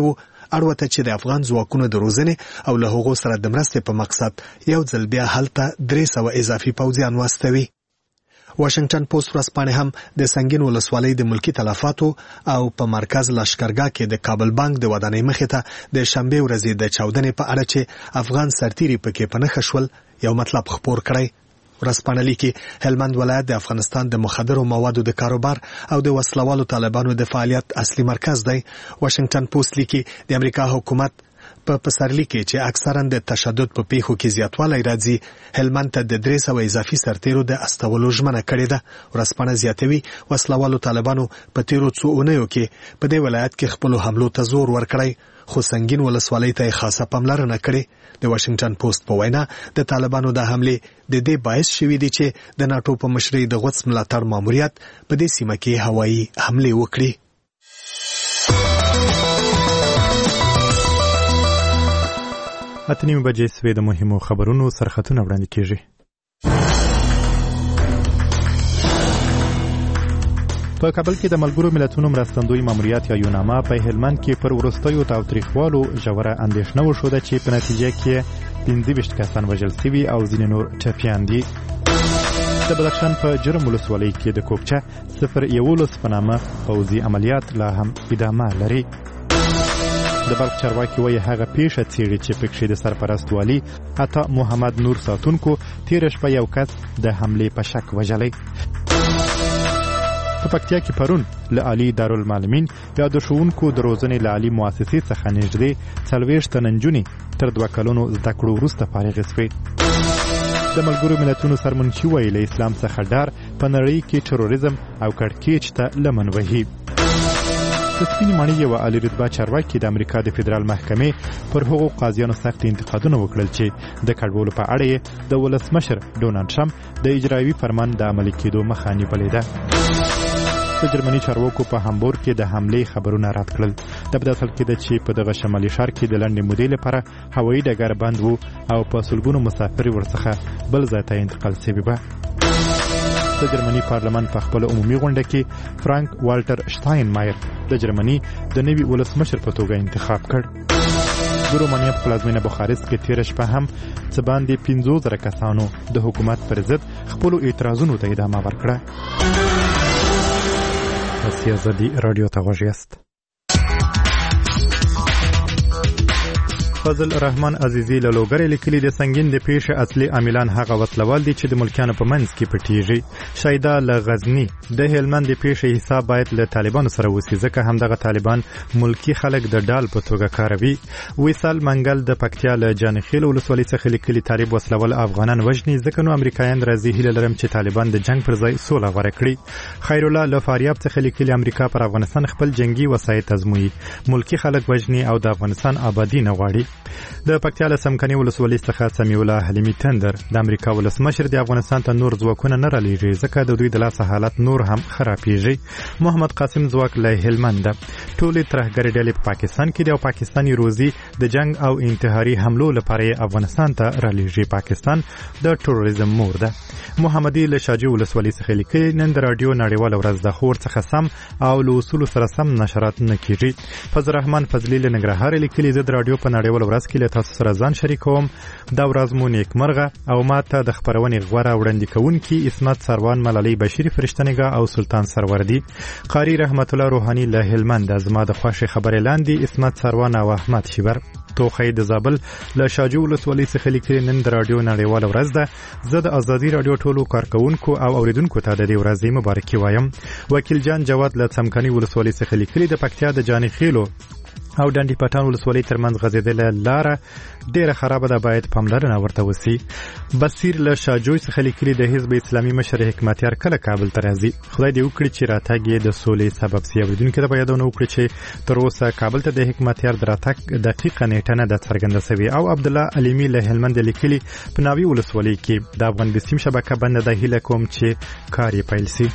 اړوته چې د افغان ځواکونو د روزنې او له هغو سره د مرستې په مقصد یو ځل بیا هلته درې سوه اضافي پوځیان واستوي. واشنگټن پوسټ ورځپاڼې هم د سنگین ولسوالۍ د ملکی تلفاتو او په مرکز لشکرګاه کې د کابل بانک د ودانۍ مخې ته د شنبه ورځې د چاودنې په اړه چې افغان سرتیري پکې په نښه شول یو مطلب خپور کړی. ورځپاڼه لیکي هلمند ولایت د افغانستان د مخدرو موادو د کاروبار او د وسلوالو طالبانو د فعالیت اصلي مرکز دی. واشنگټن پوسټ لیکي د امریکا حکومت په پسرلي کې چې اکثرا د تشدد په پیښو کې زیاتوالی راځي هلمند ته د درې سوه اضافي سرتیرو د استولو ژمنه کړې ده. ورځپاڼه زیاتوي وسلوالو طالبانو په تیرو څو اونیو کې په دې ولایت کې خپلو حملو ته زور ورکړی خو سنگین ولسوالۍ ته خاصه پاملرنه کړې. د واشنگټن پوسټ په وینا د طالبانو د حملې د دې باعث شوي دي چې د ناټو په مشرۍ د غوڅ ملاتړ ماموریت په دې سیمه کې هوایي حملې وکړي. اته نیمې بجې سوې د مهمو خبرونو سرخطونه وړاندې کیږي. په کابل کې د ملګرو ملتونو مرستندوی ماموریت یا یوناما په هلمند کې پر وروستیو تاوتریخوالو ژوره اندېښنه وښوده چې په نتیجه کې پنځه ویشت کسان وژل سوي او ځینې نور ټپیان دي. د بدخشان په جرم ولسوالۍ کې د کوکچه صفر یولس په نامه پوځي عملیات لا هم ادامه لري. د بلخ چارواکي وایي هغه پیښه څېړي چې پکښې د سرپرست والي عطا محمد نور ساتونکو تېره شپه یو کس د حملې په شک وژلی. په پکتیا کې پرون له عالي دارالمعلمین یا د ښوونکو د روزنې له عالي مؤسسې څخه نږدې څلوېښت تنه نجونې تر دوه کلونو زده کړو وروسته فارغې سوې. د ملګرو ملتونو سرمنشي وایي له اسلام څخه ډار په نړۍ کې تروریزم او کړکېچ ته لمن وهي. د سپینې ماڼۍ یوه عالي رتبه چارواکي د امریکا د فدرال محکمې پر هغو قاضیانو سخت انتقادونه وکړل چې د کډوالو په اړه یې د ولسمشر ډونالډ ټرمپ د اجرایوي فرمان د عملي کېدو مخه نیولې ده. د جرمني چارواکو په هامبورګ کې د حملې خبرونه رد کړل. د په داسې کې ده چې په دغه شمالي ښار کې د لنډې مودې لپاره هوایي ډګر بند و او په سلګونو مسافر ورڅخه بل ځای ته انتقال شوي به. د جرمني پارلمان په خپل عمومي غونډه کې فرانک والټر شتاینمایر د جرمني د نوي ولسمشر په توګه انتخاب کړ. د رومانیا په پلازمینه بخارست کې تېره شپه هم څه باندې پنځوس زره کسانو د حکومت پر ضد خپلو اعتراضونو ته ادامه ورکړه. تاسې ازادي راډیو ته غوږ یاست. فضل رحمان عزیزی له لوګرې لیکلي د سنگین د پیښې اصلي عاملان هغه وسلوال دي چې د ملکیانو په منځ کې پټیږي. شایده له غزني د هلمند د پیښې حساب باید له طالبانو سره وسی ځکه همدغه طالبان ملکی خلک د ډال په توګه کاروي. ویسال منګل د پکتیا له جانخیل ولسوالۍ څخه لیکلي طالب وسلوال افغانان وژني ځکه نو امریکایان راځي هیله لرم چې طالبان د جنگ پر ځای سوله غوره کړي. خیر الله له فاریاب څخه لیکلي امریکا پر افغانستان خپل جنگي وسایط ازموي ملکی خلک وژني او د افغانستان آبادی نه غواړي. د پکتیا له سمکني ولسوالۍ څخه سمیع الله حلیمي تندر د امریکا ولسمشر د افغانستان ته نور ځواکونه نه رالیږي ځکه د دوی د لاسه حالت نور هم خرابېږي. محمد قاسم ځواک له هلمند ټولې ترهګرې ډلې په پاکستان کې د او پاکستاني روزي د جنگ او انتحاري حملو لپاره افغانستان ته رالیږي. پاکستان د تروریزم مور ده. محمدي له شاجي ولسوالۍ څخه لیکلي نن د راډیو نړیواله ورځ د خور څخه سم او له اصولو سره سم نشرات نه کیږي. فضل الرحمن فضلي له ننګرهار لیکلي زه د راډیو په نړیواله ورځ کې له تاسو سره ځان شریکوم. دا ورځ مو نیکمرغه او ماته د خبرونې غوره وړاندې کوونکي اسمت سروان ملالۍ بشیر فرشتنګا او سلطان سروردي. قاری رحمت الله روحاني له هلمند زما د خوښې خبرې لاندې اسمت سروان او احمد شیبر. توخی د زابل له شاجو ولسوالۍ څخه لیکلي نن د راډیو نړیواله ورځ ده. زه د ازادي راډیو ټولو کارکوونکو او اوریدونکو ته د دې ورځې مبارکي وایم. وکیل جان جواد له څمکني ولسوالۍ څخه لیکلي د پکتیا د جاني خیلو او ډنډي پټان ولسوالۍ ترمنځ غځېدلې لاره ډېره خرابه ده باید پاملرنه ورته وسی. بصیر له شاجوی څخه لیکلي د حزب اسلامي مشر حکمتیار کله کابل ته راځي خدای دې وکړي چې راتګ یې د سولې سبب سي. اوریدونکو ته باید نو وکړي چې تر اوسه کابل ته د حکمتیار د راتګ دقیقه نیټه نه ده څرګنده شوې. او عبد الله علیمی له هلمند لیکلي په ناوی ولسوالۍ کې د افغان بسیم شبکه بنده ده هیله کوم چې کار یې پیل سي.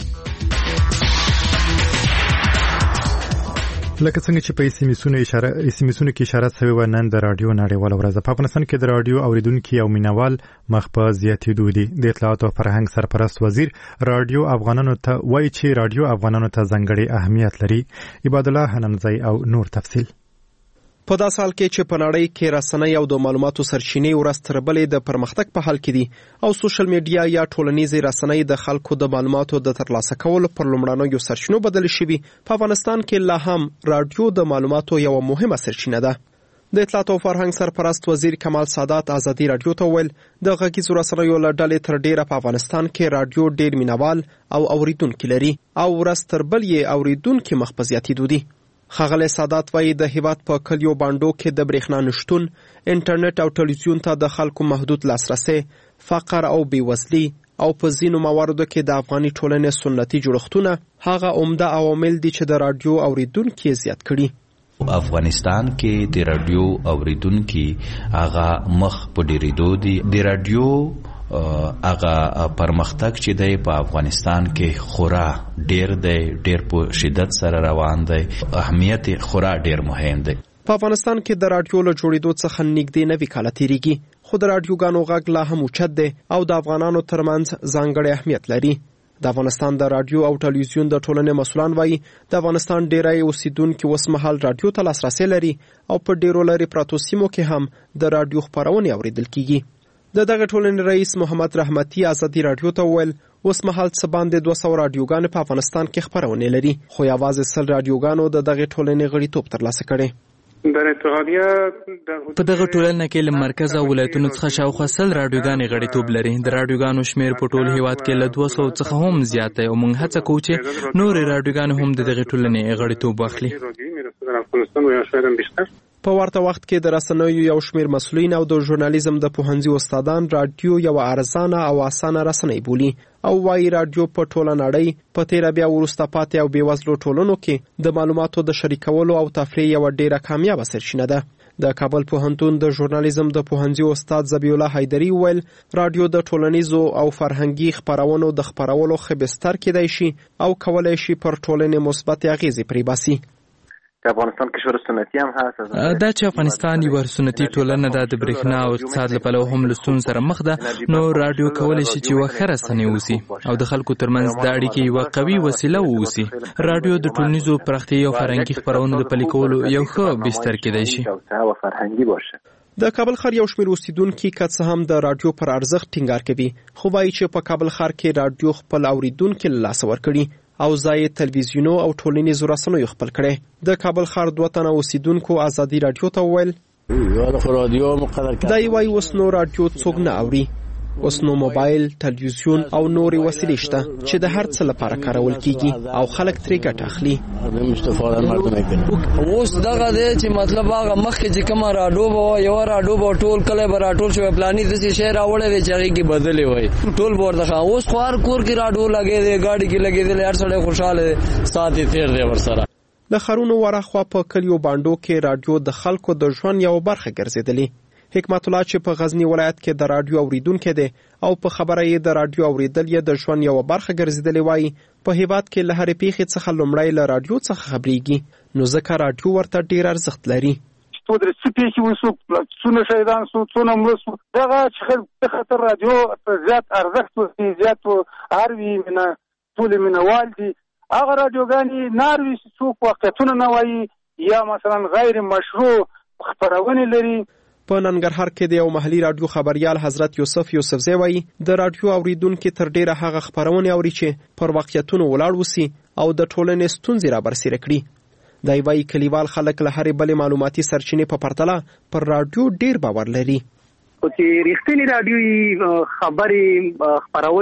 لکه څنګه چې په اسمسونو اشاره اسمسونو کې اشاره شوی و نن د رادیو نړیواله ورځ په افغانستان کې د رادیو اوریدونکو او مینوال مخ په زیاتېدو دي. د اطلاعات او فرهنګ سرپرست وزیر رادیو افغانانو ته وایي چې رادیو افغانانو ته ځانګړي اهمیت لري. عباد الله حنمزی او نور تفصیل. په داسې حال کې چې په نړۍ کې رسنۍ او د معلوماتو سرچینې ورځ تر بلې د پرمختګ په حال کې دي او سوشل میډیا یا ټولنیزې رسنۍ د خلکو د معلوماتو د ترلاسه کولو پر لومړنیو سرچینو بدل شوي، په افغانستان کې لا هم رادیو د معلوماتو یوه مهمه سرچینه ده. د اطلاعات او فرهنګ سرپرست وزیر کمال سادات ازادي رادیو ته وویل د غږیزو رسنیو له ډلې تر ډیره په افغانستان کې رادیو ډیر مینوال او اوریدونکي لري او ورځ تر بل یې اوریدونکي مخ په زیاتېدو دي. ښاغلی سادات وایي د هیواد په کلیو بانډو کې د برېښنا نشتون، انټرنیټ او ټلویزیون ته د خلکو محدود لاسرسی، فقر او بېوزلي او په ځینو مواردو کې د افغاني ټولنې سنتي جوړښتونه هغه عمده عوامل دي چې د رادیو اوریدونکي زیات کړي. افغانستان کې د رادیو اوریدونکي هغه مخ په ډیریدو دي. د رادیو هغه پرمختګ چې دی په افغانستان کې خورا ډیر دی، ډیر په شدت سره روان دی، اهمیت خورا ډیر مهم دی. په افغانستان کې د رادیو له جوړېدو څخه نږدې نوي کاله تیریږي، خو د رادیوګانو غږ لا هم اوچت دی او د افغانانو ترمنځ ځانګړی اهمیت لري. د افغانستان د رادیو او ټلویزیون د ټولنې مسؤلان وایي د افغانستان ډیری اوسیدونکي اوس مهال رادیو ته لاسرسی لري او په ډیرو لرې پرتو سیمو کې هم د رادیو خپرونې اوریدل کیږي. د دغه ټولنې رئیس محمد رحمتي ازادي رادیو ته وویل اوس مهال څه باندې دوه سوه رادیوګانې په افغانستان کې خپرونې لري، خو یوازې سل رادیوګانو د دغې ټولنې غړیتوب ترلاسه کړی. په دغه ټولنه کې له مرکز او ولایتونو څخه شاوخوا سل رادیوګانې غړیتوب لري. د رادیوګانو شمیر په ټول هیواد کې له دوه سوو څخه هم زیات دی او موږ هڅه کوو چې نورې رادیوګانې هم د دغې ټولنې غړیتوب واخلي. په ورته وخت کې د رسنیو یو شمیر مسؤلین او د ژورنالیزم د پوهنځي استادان رادیو یو ارزانه او اسانه رسنۍ بولي او وايي رادیو په ټوله نړۍ په تیره بیا وروسته پاتې او بېوزلو ټولنو کې د معلوماتو د شریکولو او تفریح یوه ډیره کامیابه سرچینه ده. د کابل پوهنتون د ژورنالیزم د پوهنځي استاد ذبیح الله حیدري وویل رادیو د ټولنیزو او فرهنګي خپرونو د خپرولو ښه بستر کیدای شي او کولی شي پر ټولنې مثبت اغیزې پرې باسي. افغانستان کې شور سنتي هم هست دا چې افغانستان یو سنتي ټولنه ده، د برېښنا او اقتصاد لپاره هم له ستونزو سره مخ ده، نو رادیو کولی شي چې یوه ښه رسنۍ اوسي او د خلکو ترمنځ د اړیکې یوه قوي وسیله واوسي. رادیو د ټولنیزو پراختیايي او فرهنګي خپرونو د پلي کولو یو ښه بستر کیدای شي. د کابل ښار یو شمېر اوسیدونکي که څه هم د رادیو پر ارزښت ټینګار کوي، خو وایي چې په کابل ښار کې رادیو خپل اوریدونکي له لاسه ورکړي او ځای تلویزیونو او ټولنیزو رسنیو خپل کړي. د کابل ښار دوه تنه اوسیدونکو ازادي رادیو ته وویل دا یې وایي اوس نو رادیو څوک نه اوري، اوس نو موبایل، تلویزیون او نورې وسیلې شته چې د هر څه لپاره کارول کیږي او خلک ترې ګټه اخلي. اوس دغه دی چې مطلب هغه مخکې چې کومه راډیو به یوه راډیو به ټول کلی به راټول شوی پلاني داسې شی راوړی دی چې هغې کې بدلې وایي ټول به ورته ښه. اوس خو هر کور کې راډیو لګېدی، ګاډي کې لګېدلی، هر سړی خوشحاله دی، ساعت یې تېر دی ورسره. د ښارونو ورهخوا په کلیو بانډو کې رادیو د خلکو د ژوند یوه برخه ګرځېدلې. حکمت الله چې په غزنی ولایت کې د رادیو اوریدونکی دی او په خبره یې د رادیو اوریدل یې د ژوند یوه برخه ګرځېدلې وایي په هیواد کې له هرې پیښې څخه لومړی له رادیو څخه خبرېږي، نو ځکه رادیو ورته ډېر ارزښت لري. څه پیښې وشو، څونه شهیدان شو، څونه مړه شو، دغه چې خاطر رادیو زیات ارزښت ورکوي، زیات هر وي مینه ټولې مینهوال دي. هغه رادیوګانې نه وي چې څوک واقعیتونه نه وایي یا مثلا غیر مشروع خپرونې لري. په ننګرهار کې د یو محلي رادیو خبریال حضرت یوسف یوسفزی وایي د رادیو اوریدونکي تر ډیره هغه خپرونې اوري چې پر واقعیتونو ولاړ وسی او د ټولنې ستونزې را برسېره کړي. دی وایي کلیوال خلک له هرې بلې معلوماتي سرچینې په پرتله پر رادیو ډیر باور لري. چې رښتینی رادیوي خبرې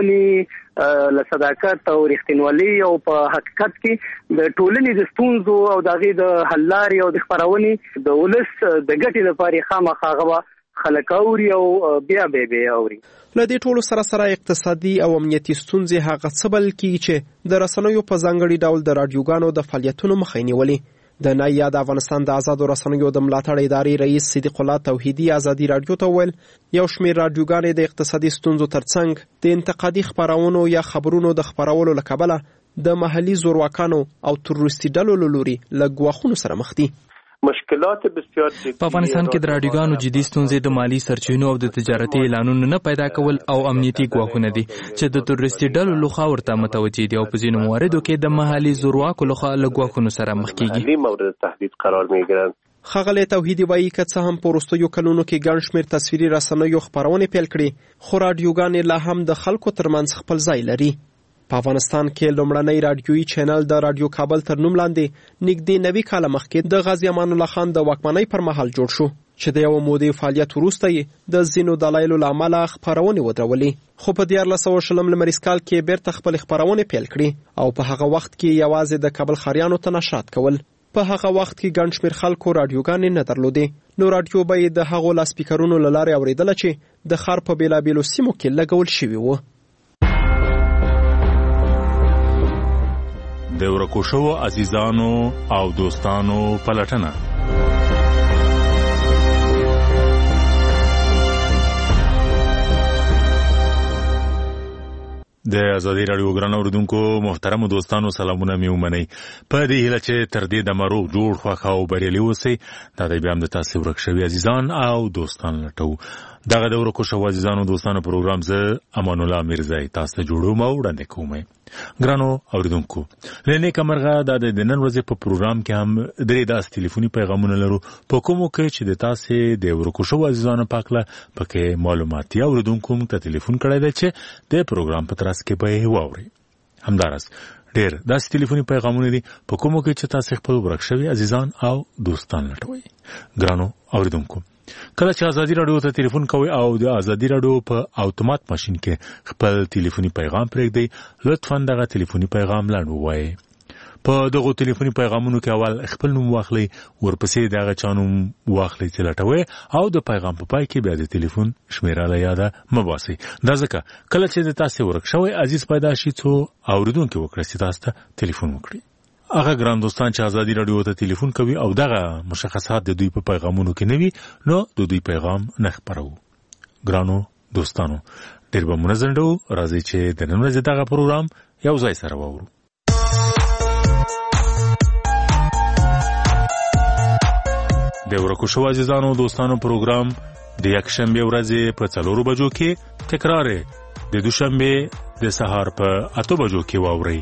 خپرونې له صداقت او رښتینولۍ او په حقیقت کې د ټولنې د ستونزو او د هغې د حل لارې او د خپرونې د ولس د ګټې لپاره خامخا هغه خلک اوري او بیا بیا بیا اوري. له دې ټولو سره سره اقتصادي او امنیتي ستونزې هغه څه بلل کېږي چې د رسنیو په ځانګړي ډول د رادیوګانو د فعالیتونو مخه یې نیولې. د نایا د افغانستان د آزادو رسنیو د ملاتړ ادارې رئیس صدیق الله توحیدي ازادي رادیو ته وویل یو شمېر رادیوګانې د اقتصادي ستونزو ترڅنګ د انتقادي خپرونو یا خبرونو د خپرولو له کبله د محلي زورواکانو او تروریستي ډلو له لوري له ګواښونو سره مخ دي. مشکلات بسیار جدي په افغانستان کې د رادیوګانو جدي ستونزې د مالی سرچینو او د تجارتي اعلانونو نه پیدا کول او امنیتي ګواښونه دي چې د تروریستي ډلو لخوا ورته متوجه دي او په ځینو مواردو کې د محلي زورواکو لخوا له ګواښونو سره مخ کیږي. مورد تهدید قرار میگیرند. ښاغلی توحیدي وایي که څه هم په وروستیو کلونو کې ګڼ شمېر تصویري رسنیو خپرونې پیل کړي خو راډیوګانې لا هم د خلکو ترمنځ خپل ځای لري. په افغانستان کې لومړنی راډیویي چینل د راډیو کابل تر نوم لاندې نږدې نوي کاله مخکې د غازي امان الله خان د واکمنۍ پر مهال جوړ شو چې د یوه مودې فعالیت وروسته یې د ځینو دلایلو له امله خپرونې ودرولې، خو په دیارلس سوه شلم لمریز کال کې بیرته خپلې خپرونې پیل کړې او په هغه وخت کې یوازې د کابل ښاریانو ته نشرات کول. په هغه وخت کې ګڼ شمېر خلکو راډیوګانې نه درلودې، نو راډیو به یې د هغو لاسپیکرونو له لارې اورېدله چې د ښار په بېلابېلو سیمو کې لګول شوي وو. د ورکو شوو عزیزانو او دوستانو پلټنه. د ازادي راډیو ګران اوریدونکو محترم دوستانو سلامونه مې ومنئ. په دې هیله چې تر دې دمه روغ جوړ خوښ او بریالي اوسئ. دا دی بیا هم د تاسو ورک شوي عزیزان او دوستان لټوو. دغه د ورکو شوو عزیزانو دوستانو پروګرام زه امان الله میرزای تاسو ته جوړوم او وړاندې کوم. ګرانو اوریدونکو له نیکه مرغه د نن ورځې په پروګرام کې هم درې داسې ټلیفوني پیغامونه لرو په کومو کې چې د تاسو د ورکو شوو عزیزانو پاکله پکې معلوماتي اوریدونکو موږ ته ټلیفون کړی دی چې د پروګرام په ترڅ کې به یې واورئ. همداراز ډېر داسې ټلیفوني پیغامونه دي په کومو کې چې تاسو خپل ورک شوي عزیزان او دوستان لټوئ. ګرانو اوریدونکو کله چې ازادي راډیو ته ټلیفون کوئ او د ازادي راډیو په اتومات ماشین کې خپل ټلیفوني پیغام پرېږدئ، لطفا دغه ټلیفوني پیغام لنډ ووایئ. په دغو ټلیفوني پیغامونو کې اول خپل نوم واخلئ، ورپسې د هغه چا نوم واخلئ چې لټوئ او د پیغام په پای کې بیا د ټلیفون شمیره له یاده مه باسئ. دا ځکه کله چې د تاسې ورک شوی عزیز پیدا شي څو اورېدونکي وکړه چې تاسو ته ټلیفون وکړي. هغه ګران دوستان چې ازادي راډیو ته ټلیفون کوي او دغه مشخصات د دوی په پیغامونو کې نه وي نو د دوی پیغام نه خپروو. ګرانو دوستانو ډېر به منظم ډو راځي چې د نن ورځې دغه پروګرام یو ځای سره واورو. د ورکو شوو عزیزانو دوستانو پروګرام د یکشنبې ورځې په څلورو بجو کې تکرار د دوشنبې د سهار په اتو بجو کې واورئ.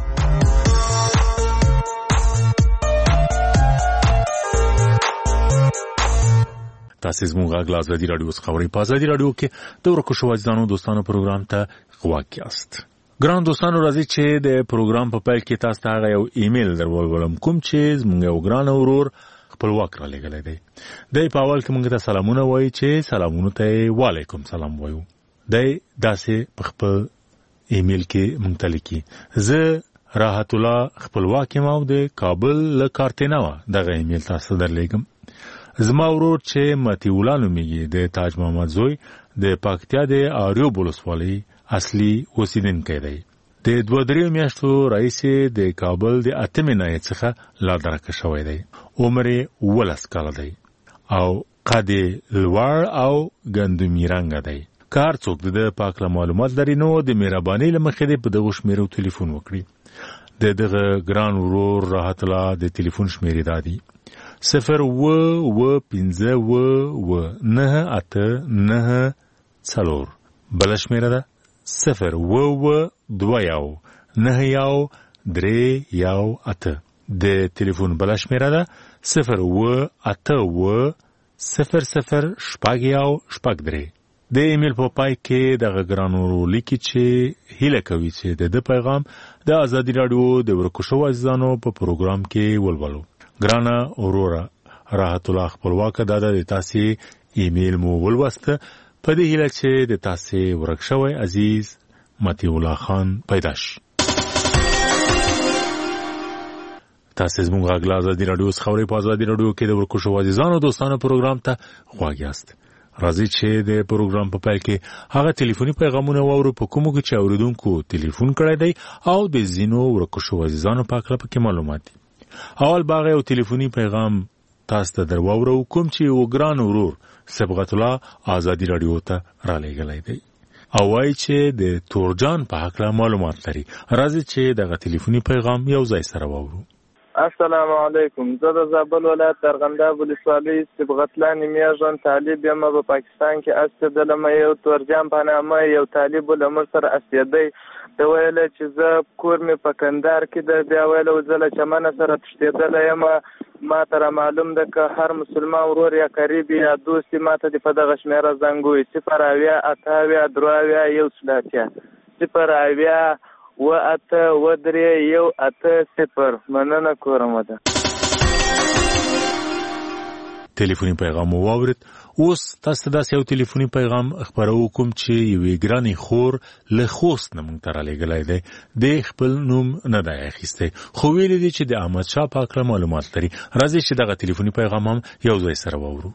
تاسو زموږ غږ له ازادي راډیو څخه اورئ. په ازادي راډیو کې د ورکو شوو عزیزانو دوستانو پروګرام ته غوږ یاست. ګران دوستانو راځي چې د پروګرام په پیل کې تاسو ته هغه یو ایمیل درولم کوم چې زموږ یو ګران ورور خپلواک را لېږلی دی. دی په اول کې موږ ته سلامونه وایي چې سلامونو ته یې وعلیکم سلام وایو. دی داسې په خپل ایمیل کې موږ ته لیکي زه راحت الله خپلواک یم او د کابل له کارتینوه دغه ایمیل تاسو درلیږم. زما ورور چې متی الله نومیږي د تاج محمد زوی د پکتیا د اریوب ولسوالۍ اصلي اوسیدونکی دی. د دوه درې میاشتو راهیسې د کابل د اتمې ناحیې څخه لادرکه شوی دی. عمر یې اوولس کاله دی او قد یې لوړ او ګندمي رنګه دی. که هر څوک د ده په هکله معلومات لري نو د مهربانۍ له مخې دې په دغو شمېرو ټلیفون وکړي. د دغه ګران ورور راحت الله د ټلیفون شمېرې دا دي صفر و و پنځه و و نه اته نه څلور. بله شمېره ده صفر و و دوه یو نه یو درې یو اته. د ټلیفون بله شمېره ده صفر و اته و صفر صفر شپږ یو شپږ درې. د ایمیل په پای کې دغه ګران ورور لیکي چې هیله کوي چې د ده پیغام د ازادي راډیو د ورکو شوو عزیزانو په پروګرام کې ولولو. ګرانه وروره راحت الله خپلواکه دا د تاسې ایمیل مو ولوسته په دې هیله چې د تاسې ورک شوی عزیز متی الله خان پیدا شي. تاسې زموږ غږ له ازادي راډیو څخه اورئ. په ازادي راډیو کې د ورکو شوو عزیزانو دوستانو پروګرام ته غوږ یاست. راځي چې د پروګرام په پیل کې هغه ټلیفوني پیغامونه واورو په کومو کې چې اوریدونکو ټلیفون کړی دی او د ځینو ورکو شوو عزیزانو په هکله پکې معلومات دي. اول باغ یو ټلیفوني پیغام تاسو ته درواورو کوم چې یو ګران ورور صبغت الله ازادي راډیو ته را لېږلی دی او وایي چې د تورجان په هکله معلومات لري. راځي چې دغه ټلیفوني پیغام یو ځای سره واورو. السلام علیکم. زه د زابل ولایت د ارغنداب ولسوالۍ صبغتلا نیمیږم. طالب یم په پاکستان کې استېدلم. یو تورجان په نامه یو طالب له موږ سره استېدی. د ویل چې زه کور مې په کندهار کې ده. بیا ویل زه له چمنه سره تښتېدلی یم. ما ته را معلوم ده که هر مسلمان ورور یا قریب یا دوست ما ته د په دغه شمېره زنګ ووایي صفر اویا اته اویا درې اویا یو سل اتیا صفر اویا و اته و درې یو اته صفر. مننه کوم ده. ټلیفوني پیغام واورید. اوس تاسو داسې یو ټلیفوني پیغام خبرو کوم چې یوې ګرانې خور له خوست نه مونږ ته رالیږلی دی. د خپل نوم نه دی اخیستی خو ویلي دي چې د احمدشاه په هکله معلومات لري. راځئ چې دغه ټلیفوني پیغام هم یو ځای سره واورو.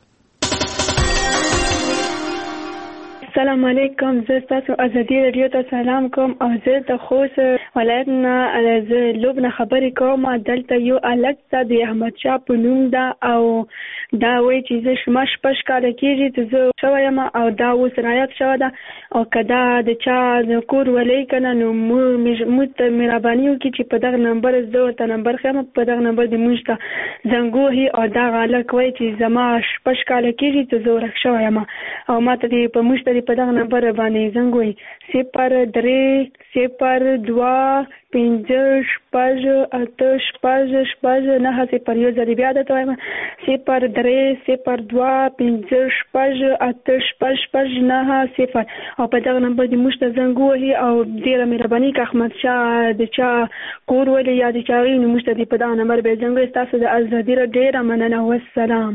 السلام علیکم. زه تاسو ازادي رادیو ته سلام کوم او زه د خوست ولایت نه زه لوبنه خبرې کوم. دلته یو الګ څه د احمد شاه په نوم ده او دا وایي چې زه شما شپږ کاله کېږي چې زه شوی یم او دا اوس رایاد شوی ده او که دا د چا د کور ولی که نه نو موږ ته مهرباني وکړي چې په دغه نمبر زه ورته نمبر ښیم په دغه نمبر د موږ ته زنګ ووهي او دغه هلک وایي چې زما شپږ کاله کېږي چې زه ورک شوی یم او ما ته په موږ ته په دغه نمبر باندې زنګ ووهي صفر درې صفر دوه پنځه شپږ اته شپږ شپږ نهه صفر. یو ځل بیا درته وایم صفر درې صفر دوه پنځه شپږ اته شپږ شپږ نهه صفر او په دغه نمبر دې موږ ته زنګ ووهي او ډېره مهرباني که احمد شاه د چا کور ولې یا د چا وي نو موږ ته دې په دغه نمبر بیا زنګ ووهي. ستاسو د ازادي ډېره مننه. والسلام.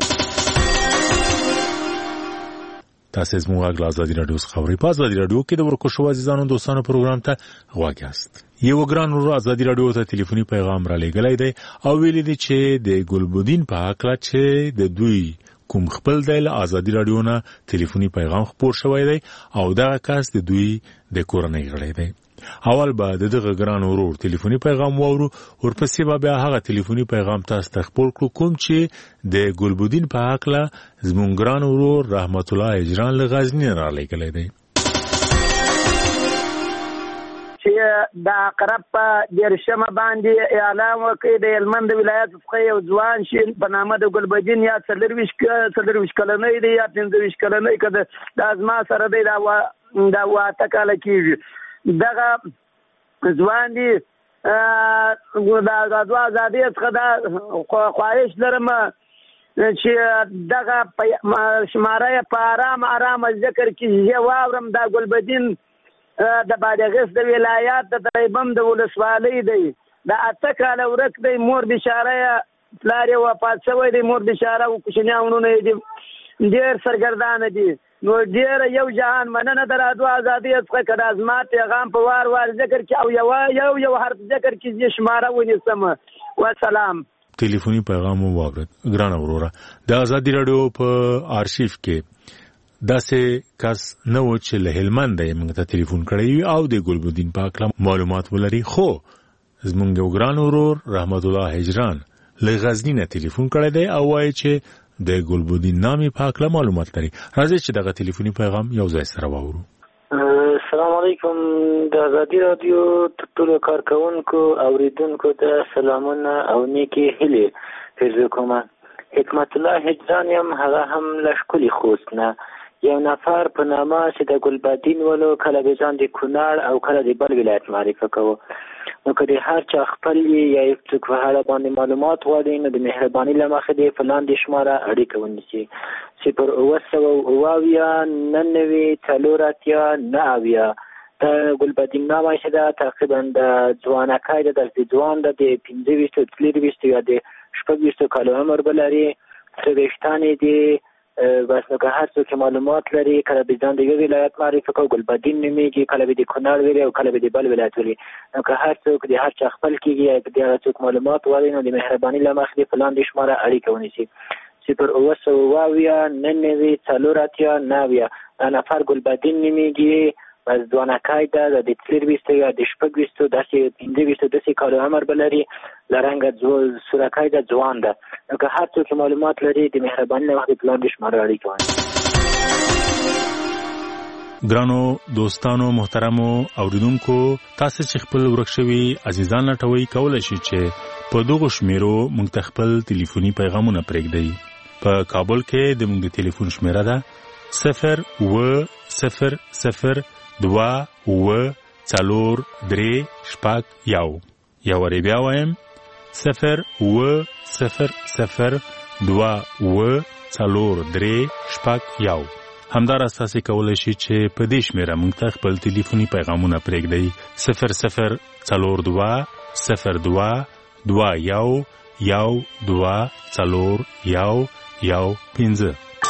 تاسو زموږ غږ له ازادي راډیو څخه اورئ. په ازادي راډیو کې د ورکوشو عزیزانو دوستانو پروګرام ته غوږ یاست. یو ګران ورو ازادي راډیو ته ټلیفوني پیغام را لېږلی دی او ویلي دي چې د ګلبدین په هکله چې د دوی کوم خپل دی له ازادي راډیو نه ټلیفوني پیغام خپور شوی دی او دغه کس د دوی د کورنۍ غړی دی. اول به د دغه ګران ورور ټلیفوني پیغام واورو ورپسې به بیا هغه ټلیفوني پیغام تاسو ته خپور کړو کوم چې د ګلبدین په هکله زموږ ګران ورور رحمت الله هجران له غزني را لېږلی دی. چې د اقرب په دیرشمه باندې اعلان وکړي د هلمند ولایت څخه یو ځوان شي په نامه د ګلبدین یا څلرویشت څلرویشت کلنی دی یا پنځه ویشت کلنی که دا زما سره دی دا اووه اته کاله کېږي. دغه ځوان دي د آزادو ازادۍ څخه دا خواهش لرم چې دغه شماره یې په ارام ارام ذکر کړي. زه واورم دا ګلبدین د بادغیس د ولایت د طیبم د ولسوالۍ دی. د اته کاله ورک دی. مور بشاره یې پلار یې وفات شوی دی. مور بشاره او کوچنیانونه یې دي ډېر سرګردانه دي. نو ډېره یو جهان مننه د رادیو ازادۍ څخه که دا زما پیغام په وار وار ذکر کړي او یو یو یو حرف ذکر کړي زه شماره ونیسم. والسلام. ټلیفوني پیغام مو واورید. ګرانه وروره د ازادي راډیو په آرشیف کې داسې کس نه و چې له هلمنده یې موږ ته ټلیفون کړی وي او د ګلبدین په هکله معلومات ولري خو زموږ یو ګران ورور رحمت الله هجران له غزني نه ټلیفون کړی دی او وایي چې د ګلبدین نامې په هکله معلومات لري. راځئ چې دغه ټلیفوني پیغام یو ځای سره واورو. السلام علیکم. د ازادي راډیو ټولو کارکونکو اوریدونکو ته سلامونه او نیکې هیلې پیرزو کوم. حکمت الله هجران یم. هغه هم له ښکلي خوست نه یو نفر په نامه چې د ګلبدین ولو کله به ځان د کونړ او کله د بل ولایت معرفه کوو. نو که د هر چا خپل یا یو څوک په اړه باندې معلومات غواړي نو د مهرباني له مخې د په لاندې شماره اړیکه ونیسي. صفر اوه سوه اوه اویا نهه نوي څلور اتیا نهه اویا. د ګلبدین نامه چې ده تقریبا د ځوانکۍ ده داسې ځوان ده د پنځه ویشتو څلېرویشتو یا د شپږ ویشتو کالو عمر به لري. څلوېښتان یې دي. بس نو که هر څوک معلومات لري کله به ځان د یو ولایت معرفي کوي ګلبدین نومیږي کله به د کونړ ویلي او کله به د بل ولایت ویلي. نو که هر څوک د هر چا خپل کېږي یا د هغه څوک معلومات غواړي نو د مهرباني له مخې د په لاندې شماره اړیکه ونیسي. صفر اوه سوه اوه اویا نهه نوي څلور اتیا نهه اویا. دا نفر ګلبدین نومیږي. بس ځوانکۍ ده د څلېرویشتو یا د شپږ ویشتو داسې پنځه ویشتو داسې کالو عمر به لري. له رنګه سورکۍ ده ځوان ده. نو که هر څوک معلومات لري د مهرباني له مخې د په لاندې شماره اړیکه ونیسي. ګرانو دوستانو محترمو اوریدونکو تاسو چې خپل ورکشوي عزیزان لټوي کولای شئ چې په دغه شمیرو موږ ته خپل ټلیفوني پیغامونه پرېږدئ. په کابل کې د موږ د ټلیفون شمیره ده صفر و صفر صفر دوا و څلور درې شپږ یو. یو وری بیا وایم صفر و صفر صفر دوا و څلور درې شپږ یو. همدار اساسي کولای شي چې په دې شمیره موږ ته خپل ټلیفوني پیغامونه پرېږدئ صفر صفر څلور دوا صفر دوا دوا یو یو دوا څلور یو یو پنځه.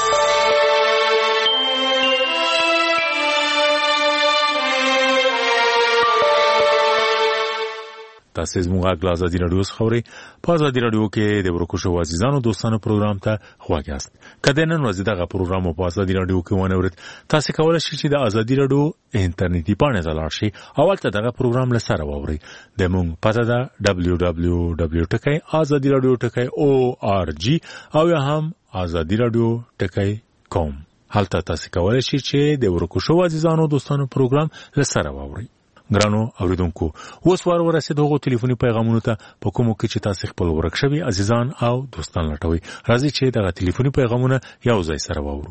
تاسو زموږ غږ آزادي رادیو خبري په آزادي رادیو کې د ورکوشو عزیزانو دوستانو پروګرام ته خواږه یاست. کله نن ورځ دغه پروګرام په آزادي رادیو کې ونورید تاسو کولای شئ چې د آزادي رادیو انټرنیټي پاڼه ته لاړ شئ او ولته دغه پروګرام لسره واورئ. د مونږ پته ده دبليو دبليو دبليو ټکی آزادي رادیو ټکی او آر جی او یا هم آزادي رادیو ټکی کام. هلته تاسو کولای شئ چې د ورکوشو عزیزانو دوستانو پروګرام لسره واورئ. ګرانو اوریدونکو اوس وار ورسېد هغو ټلیفوني پیغامونو ته په کومو کې چې تاسو خپل ورک شوي عزیزان او دوستان لټوي. راځي چې دغه ټلیفوني پیغامونه یو ځای سره واورو.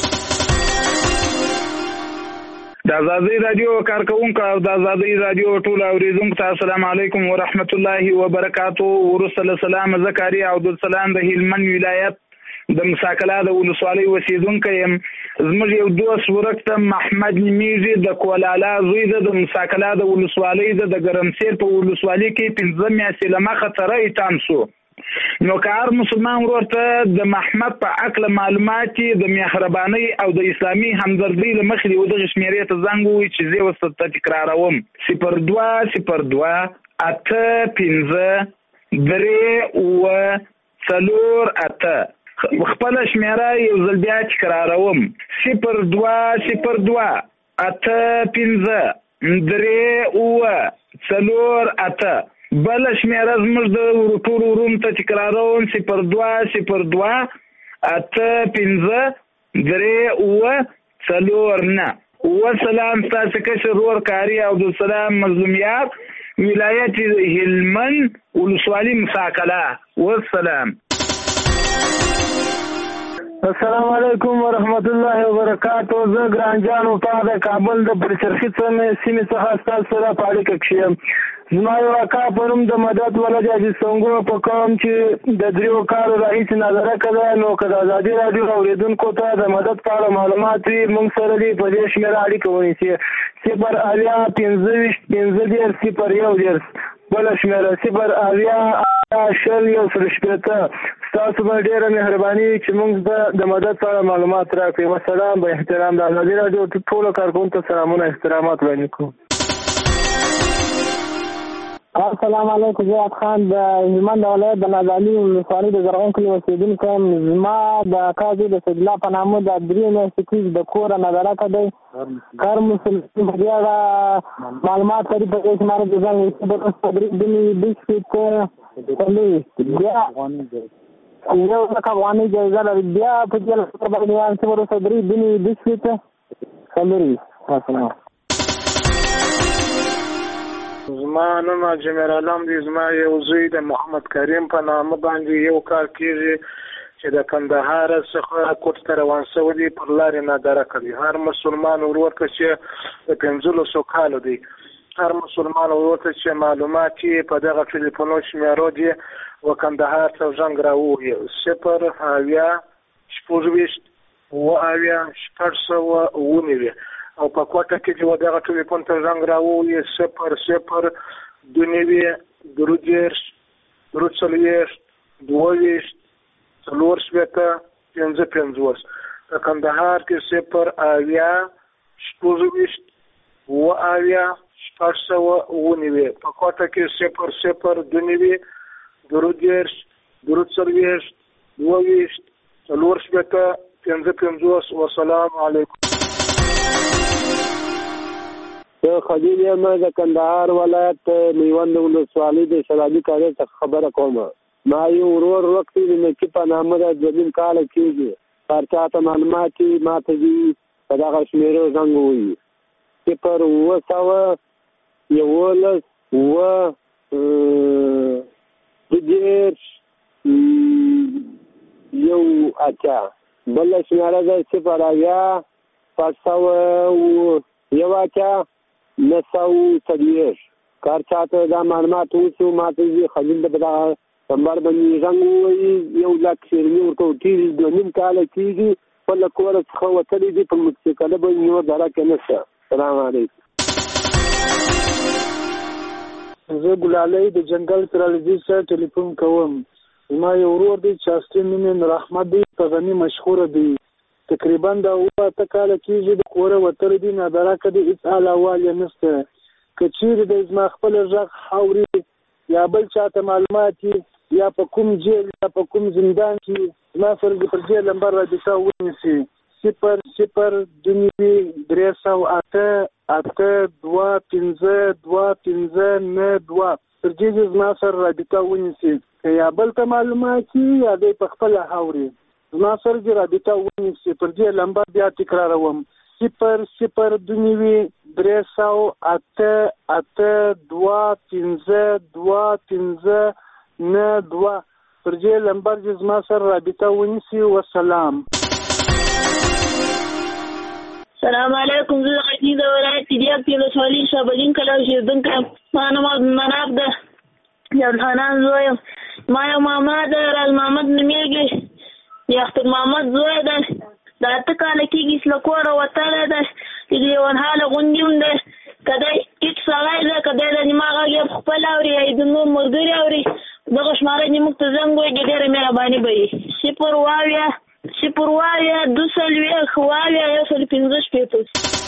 د آزادي رادیو کارکونکو او د آزادي رادیو ټول اوریدونکو ته السلام علیکم ورحمت الله وبرکاتو. ورسله سلام زکریا عبدالسلام د هلمند ولایت د مساکلا د ولسوالۍ اوسیدونکی یم. زموږ یو دوست ورکته محمد نیمیږي د کولالا زوی ده د مساکلا د ولسوالۍ ده د ګرمسیر په ولسوالۍ کې پنځه میاشتې له مخه څره ایتام شو. نو که هر مسلمان ورور ته د محمد په عقل معلومات د مهربانۍ او د اسلامي همدردۍ له مخې د دغه شمیرې ته زنګ ووایي چې زه ورته ته تکراروم صفر دوه صفر دوه اته پنځه درې اووه څلور اته. خپل شمیره یو ځل بیا تکراروم صفر دوه صفر دوه اته پنځه درې اووه څلور اته. بل شمیره زموږ د ټول ورونو ته تکراروم صفر دوه صفر دوه اته پنځه درې اووه څلور نه. وسلام ستاسو کشر ورور کاری عبدالسلام مظلومیار ولایت هلمند ولسوالۍ مساکلا. والسلام. السلام علیکم ورحمت الله وبرکاتو. زه ګرانجان وفا د کابل د پرچرخي سیمې څخه ستاسو سره په اړیکه کې یم. زما یو اکا په نوم د مدد ولد عزیز سنګو په کوم چې د دریو کالو راهیسې نظره کړی نو که د ازادي راډیو اورېدونکو ته د مدد په اړه معلومات وي موږ سره دې په دې شمېره اړیکه ونیسي صفر اویا پنځه ویشت پنځه دېرش صفر یو دېرش. بله شمېره صفر اویا شل یو سل شپېته. ستاسو به ډېره مهرباني چې موږ ته د مدد په اړه معلومات راکړئ. والسلام. به احترام د ازادي راډیو ټولو کارکوونکو ته سلامونه احترامات وړاندې کوم. السلام علیکم. زیاد خان د هلمند ولایت د نازالي ولسوالۍ د زرغون کلي اوسېدونکی یم. زما د اکا زوی د سیدالله په نامه د درې میاشتې کېږي د کوره نظارته دی. هر مسلمان په دې اړه معلومات لري په دې شماره کې ځان ویسي به تدریک دني بسکټ څلوېښت بیا یو لک افغانۍ جایزه لري. بیا په دې لپاره باندې چې ورسره درې دني بسکټ څلوېښت. السلام. زما نوم جمیل علم دی. زما یو زوی د محمد کریم په نامه باندې یو کال کېږي چې د کندهار څخه کوټ ته روان شوی دی. پر لارې نادره کوي. هر مسلمان ورور ته چې د پنځلسو کالو دی هر مسلمان ورور ته چې معلومات یې په دغه ټلیفونو شمیرو دی و کندهار ته زنګ راووهي صفر اویا شپږویشت اووه اویا شپږ سوه اووه نوي او په کوټه کې چې و دغه ټلیفون ته زنګ راووهي صفر صفر دوه نوي درې دېرش درې څلوېښت دوه ویشت څلور شپېته پنځه پنځوس. په کندهار کې صفر اویا شپږویشت اووه اویا شپږ سوه اووه نوي. په کوټه کې صفر صفر دوه نوي درې دېرش درې څلوېښت دوه ویشت څلور شپېته پنځه پنځوس. والسلام علیکم. زه خلیل یم د کندهار ولایت میوند ولسوالۍ د شرابي کاري څخه خبره کوم. ما یو ورور وخت د مکې په نامه د دوه نیم کاله کېږي. هر چا ته معلومات ما ته دي په دغه شمیرو زنګ ووهي. صفر اووه سوه یولس اووه دېرش یو اتیا. بله شمېره ده صفر اویا شپږ سوه یو اتیا نهه سوه څلوېښت. کار چاته دا معلومات اوسو ماته خلیل د په دغه نمبر باندې زنګ ووهي. یو لک شیریني ورکوو کېږي دوه نیم کاله کېږي خپله کوره څخه وتلی دي په موټرسایکله باندې نور دره کې نشته. سلام علیکم. زه ګلالۍ د جنګل ترالزي سره ټلیفون کوم. زما یو ورور دی چې اصلي نوم یې نور احمد دی، په غني مشهوره دی. تقریبا د اوه اته کاله کېږي د کوره وتلی دی، نادرکه دی، هېڅ حال احوال یې نشته. که چیرې دی زما خپله غږ اوري یا بل چاته معلومات یا په کوم جیل یا په کوم زندان کې زما سره د پر جیل نمبر رابطه ونیسي. صفر صفر دوه نوي درې سوه اته اته دوه پنځه دوه پنځه نه دوه پر دې زما سره رابطه ونیسي. که یا بل ته معلومات یا دی په خپله اوري زما سره دې رابطه ونیسي. پر دې نمبر بیا تکراروم صفر صفر دوه نوي درې سوه اته اته دوه پنځه دوه پنځه نه دوه پر دې نمبر دې زما سره رابطه ونیسي. وسلام. السلام علیکم. زه غني د ولایت دیاب کې ولسوالۍ شابلین کلا اوسېدونکی یم. ما نوم عبدالمناف ده، جان خانان زوی یم. ما یو ماما ده راز محمد نومېږي، د اختر محمد زوی ده. د اته کاله کېږي چې له کوره وتلی ده، چې د لیونحاله غوندې هم ده. که دی ټیټ سړی ده، که دی د نیمه غږ یې په خپل اوري یا د نور ملګري اوري دغه شماره دې موږ ته زنګ ووهي، ډېره مهرباني به وي. صفر واویا صفر واویا دوه څلوېښت واویا یو سل پنځه شپېته.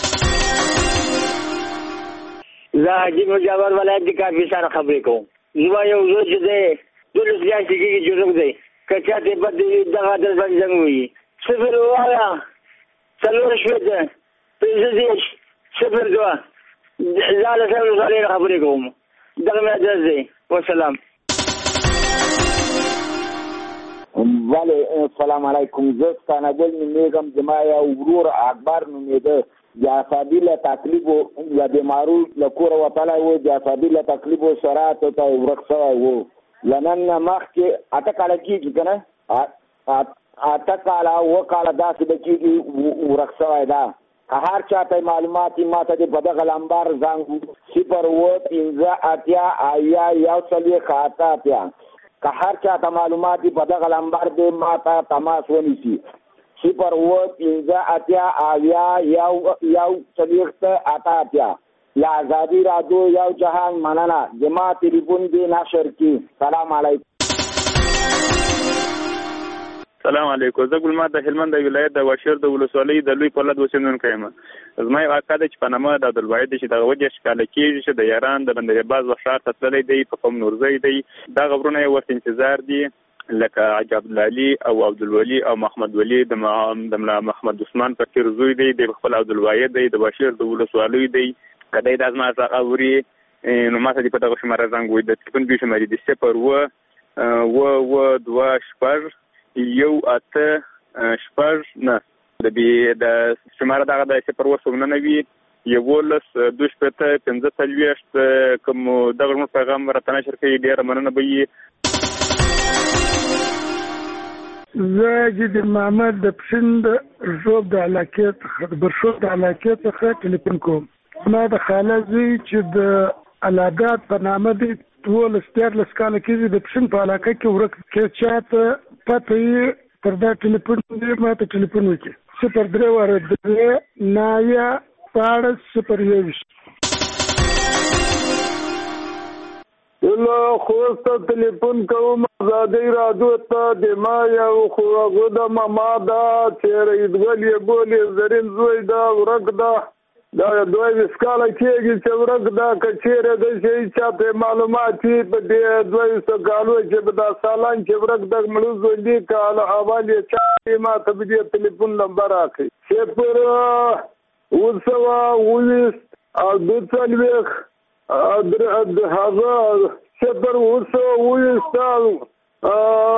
زه حاجي مجاور ولایت د کاپیسان خبرې کوم. زما یو زوی چې دی دولس میاشتې کېږي جوړک دی، که چاته بد وي دغه عدد باندې زنګ ووهي. صفر واویا څلور شپېته پنځه دېرش صفر دوه. زه له صاحب ولسوالۍ نه خبرې کوم. دغه مې ادرس دی. وسلام. بله السلام علیکم. زه ستانګل نومېږم. زما یو ورور اکبر نومېده، د اعصابي له تکلیفو یا بیمارو له کوره وتلی و، د اعصابي له تکلیفو شرایطو ته ورک شوی و. له نن نه مخکې اته کاله کېږي که نه، اته کاله اوه کاله داسې به کېږي ورک شوی ده. که هر چاته معلومات ما ته دې په دغه لمبر زنګ صفر اوه پنځه اتیا اویا یو څلوېښت اته اتیا. که هر چاته معلومات په دغه لمبر دې ما ته تماس ونیسي. صفر اوه پنځه اتیا اویا یو یو څلوېښت اته اتیا. له ازادي راډیو یو جهان مننه. زما تلیفون دې نشر کړي. سلام علیکم. سلام علیکم. زه ګلمات د هلمند د ولایت د واشیر د ولسوالۍ د لوی پولاد اوسېدونکی یم. زما یو اکا دی چې په نامه د عبدالواحد دی چې دغه وجه ښکاله کېږي چې د یاران د بندرباز و ښار ته تللی دی، په قوم نورزی دی. دغه غرونه یې ورته انتظار دي لکه حاج عبدالعلي او عبدالولي او محمد ولي د ملا محمد عثمان فقیر زوی دی، د خپل عبدالواحد دی، د واشیر د ولسوالۍ دی. که دی دا زما څخه اوري نو ما ته دې په دغه شماره زنګ ووایي. د تلیفون دوی شمارې دي صفر اوه اوه اوه دوه شپږ یو اته شپږ نه. د د شماره دغه د صفر اوه سوه نهه یولس دوه شپېته پنځه څلوېښت. کوم دغه زموږ پیغام راته نشر کوي ډېره مننه به وي. زه جدي محمد د پښین د رشوب د علاقې څخه د برشوب د علاقې څخه ټلیفون کوم. ما د خاله زوی چې د الادات په نامه دی دولس دیارلس کاله کېږي د پښین په علاقه کې ورک. که چاته پته یې پر دا ټلیفون دی ما ته ټلیفون وکړي. صفر درې واره درې نایا شپاړس صفر یوویشت. له خوست ته ټلیفون کوم. ازادي راډیو ته د ما یو خواږه د ماما ده چې رئیسګل یې بولي زرین زوی ده ورک ده. دا دوه ویس کاله کېږي چې ورک ده. که چېرې د شي چاته معلومات وي په دې دوه ویسو کالو چې په دا سالان چې ورک ده مړه ژوندي کاله احوال یې چا ما ته به دې ټلیفون نمبر راکړي. صفر اوه سوه اوویشت او دوه څلوېښت هغه صفر اوه سوه اوویشت او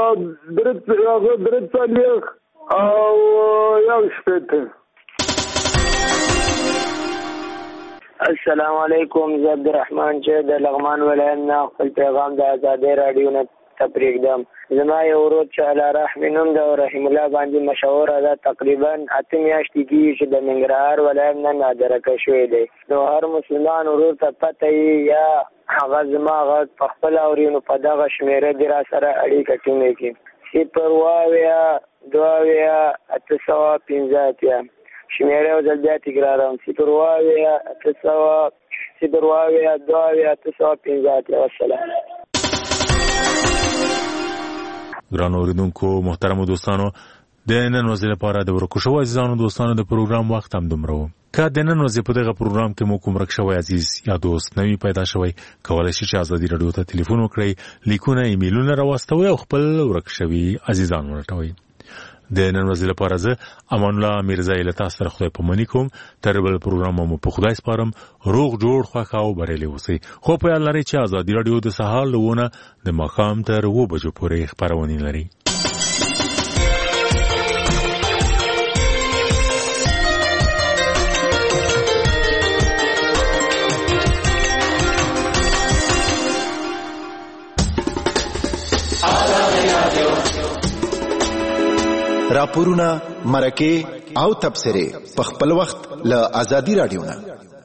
درې څلوېښت او یو شپېته. السلام علیکم، زه عبدالرحمن چې د لغمان ولایت نه خپل پیغام د ازادۍ راډیو نه ته پرېږدم. زما یو ورور چې الله رحمي نوم ده او رحیم الله باندې مشهوره ده، تقریبا اته میاشتې کېږي چې د ننګرهار ولایت نه نادرکه شوی دی. نو هر مسلمان ورور ته پته وي یا هغه زما غږ په خپله اوري نو په دغه شمېره دې را سره اړیکه ټینګه کړي. صفر اویا دوه اویا اته سوه پنځه اتیا شمېره یو ځل بیا تکراروم، صفر اویا اته سوه صفر اویا دوه اویا اته سوه پنځه اتیا. والسلام. ګرانو اوریدونکو محترمو دوستانو، د نن ورځې لپاره د ورکو شوو عزیزانو دوستانو د پروګرام وخت هم دومره و. که د نن ورځې په دغه پروګرام کې مو کوم ورک شوی عزیز یا دوست نوی پیدا شوی، کولی شي چې ازادي راډیو ته ټلیفون وکړئ، لیکونه ایمیلونه راواستوئ او خپل ورک شوي عزیزان ولټوئ. د نن ورځې لپاره زه امان الله میرزایی له تاسو سره خدای پاماني کوم. تر بل پروګرام مو په خدای سپارم. روغ جوړ خوښ او بریالي اوسئ. خو په یاد لرئ چې ازادي راډیو د سهار له اووه نه د ماښام تر اووه بجو پورې خپرونې لري. راپورونه، مرکې او تبصرې په خپل وخت له ازادي راډیو نه.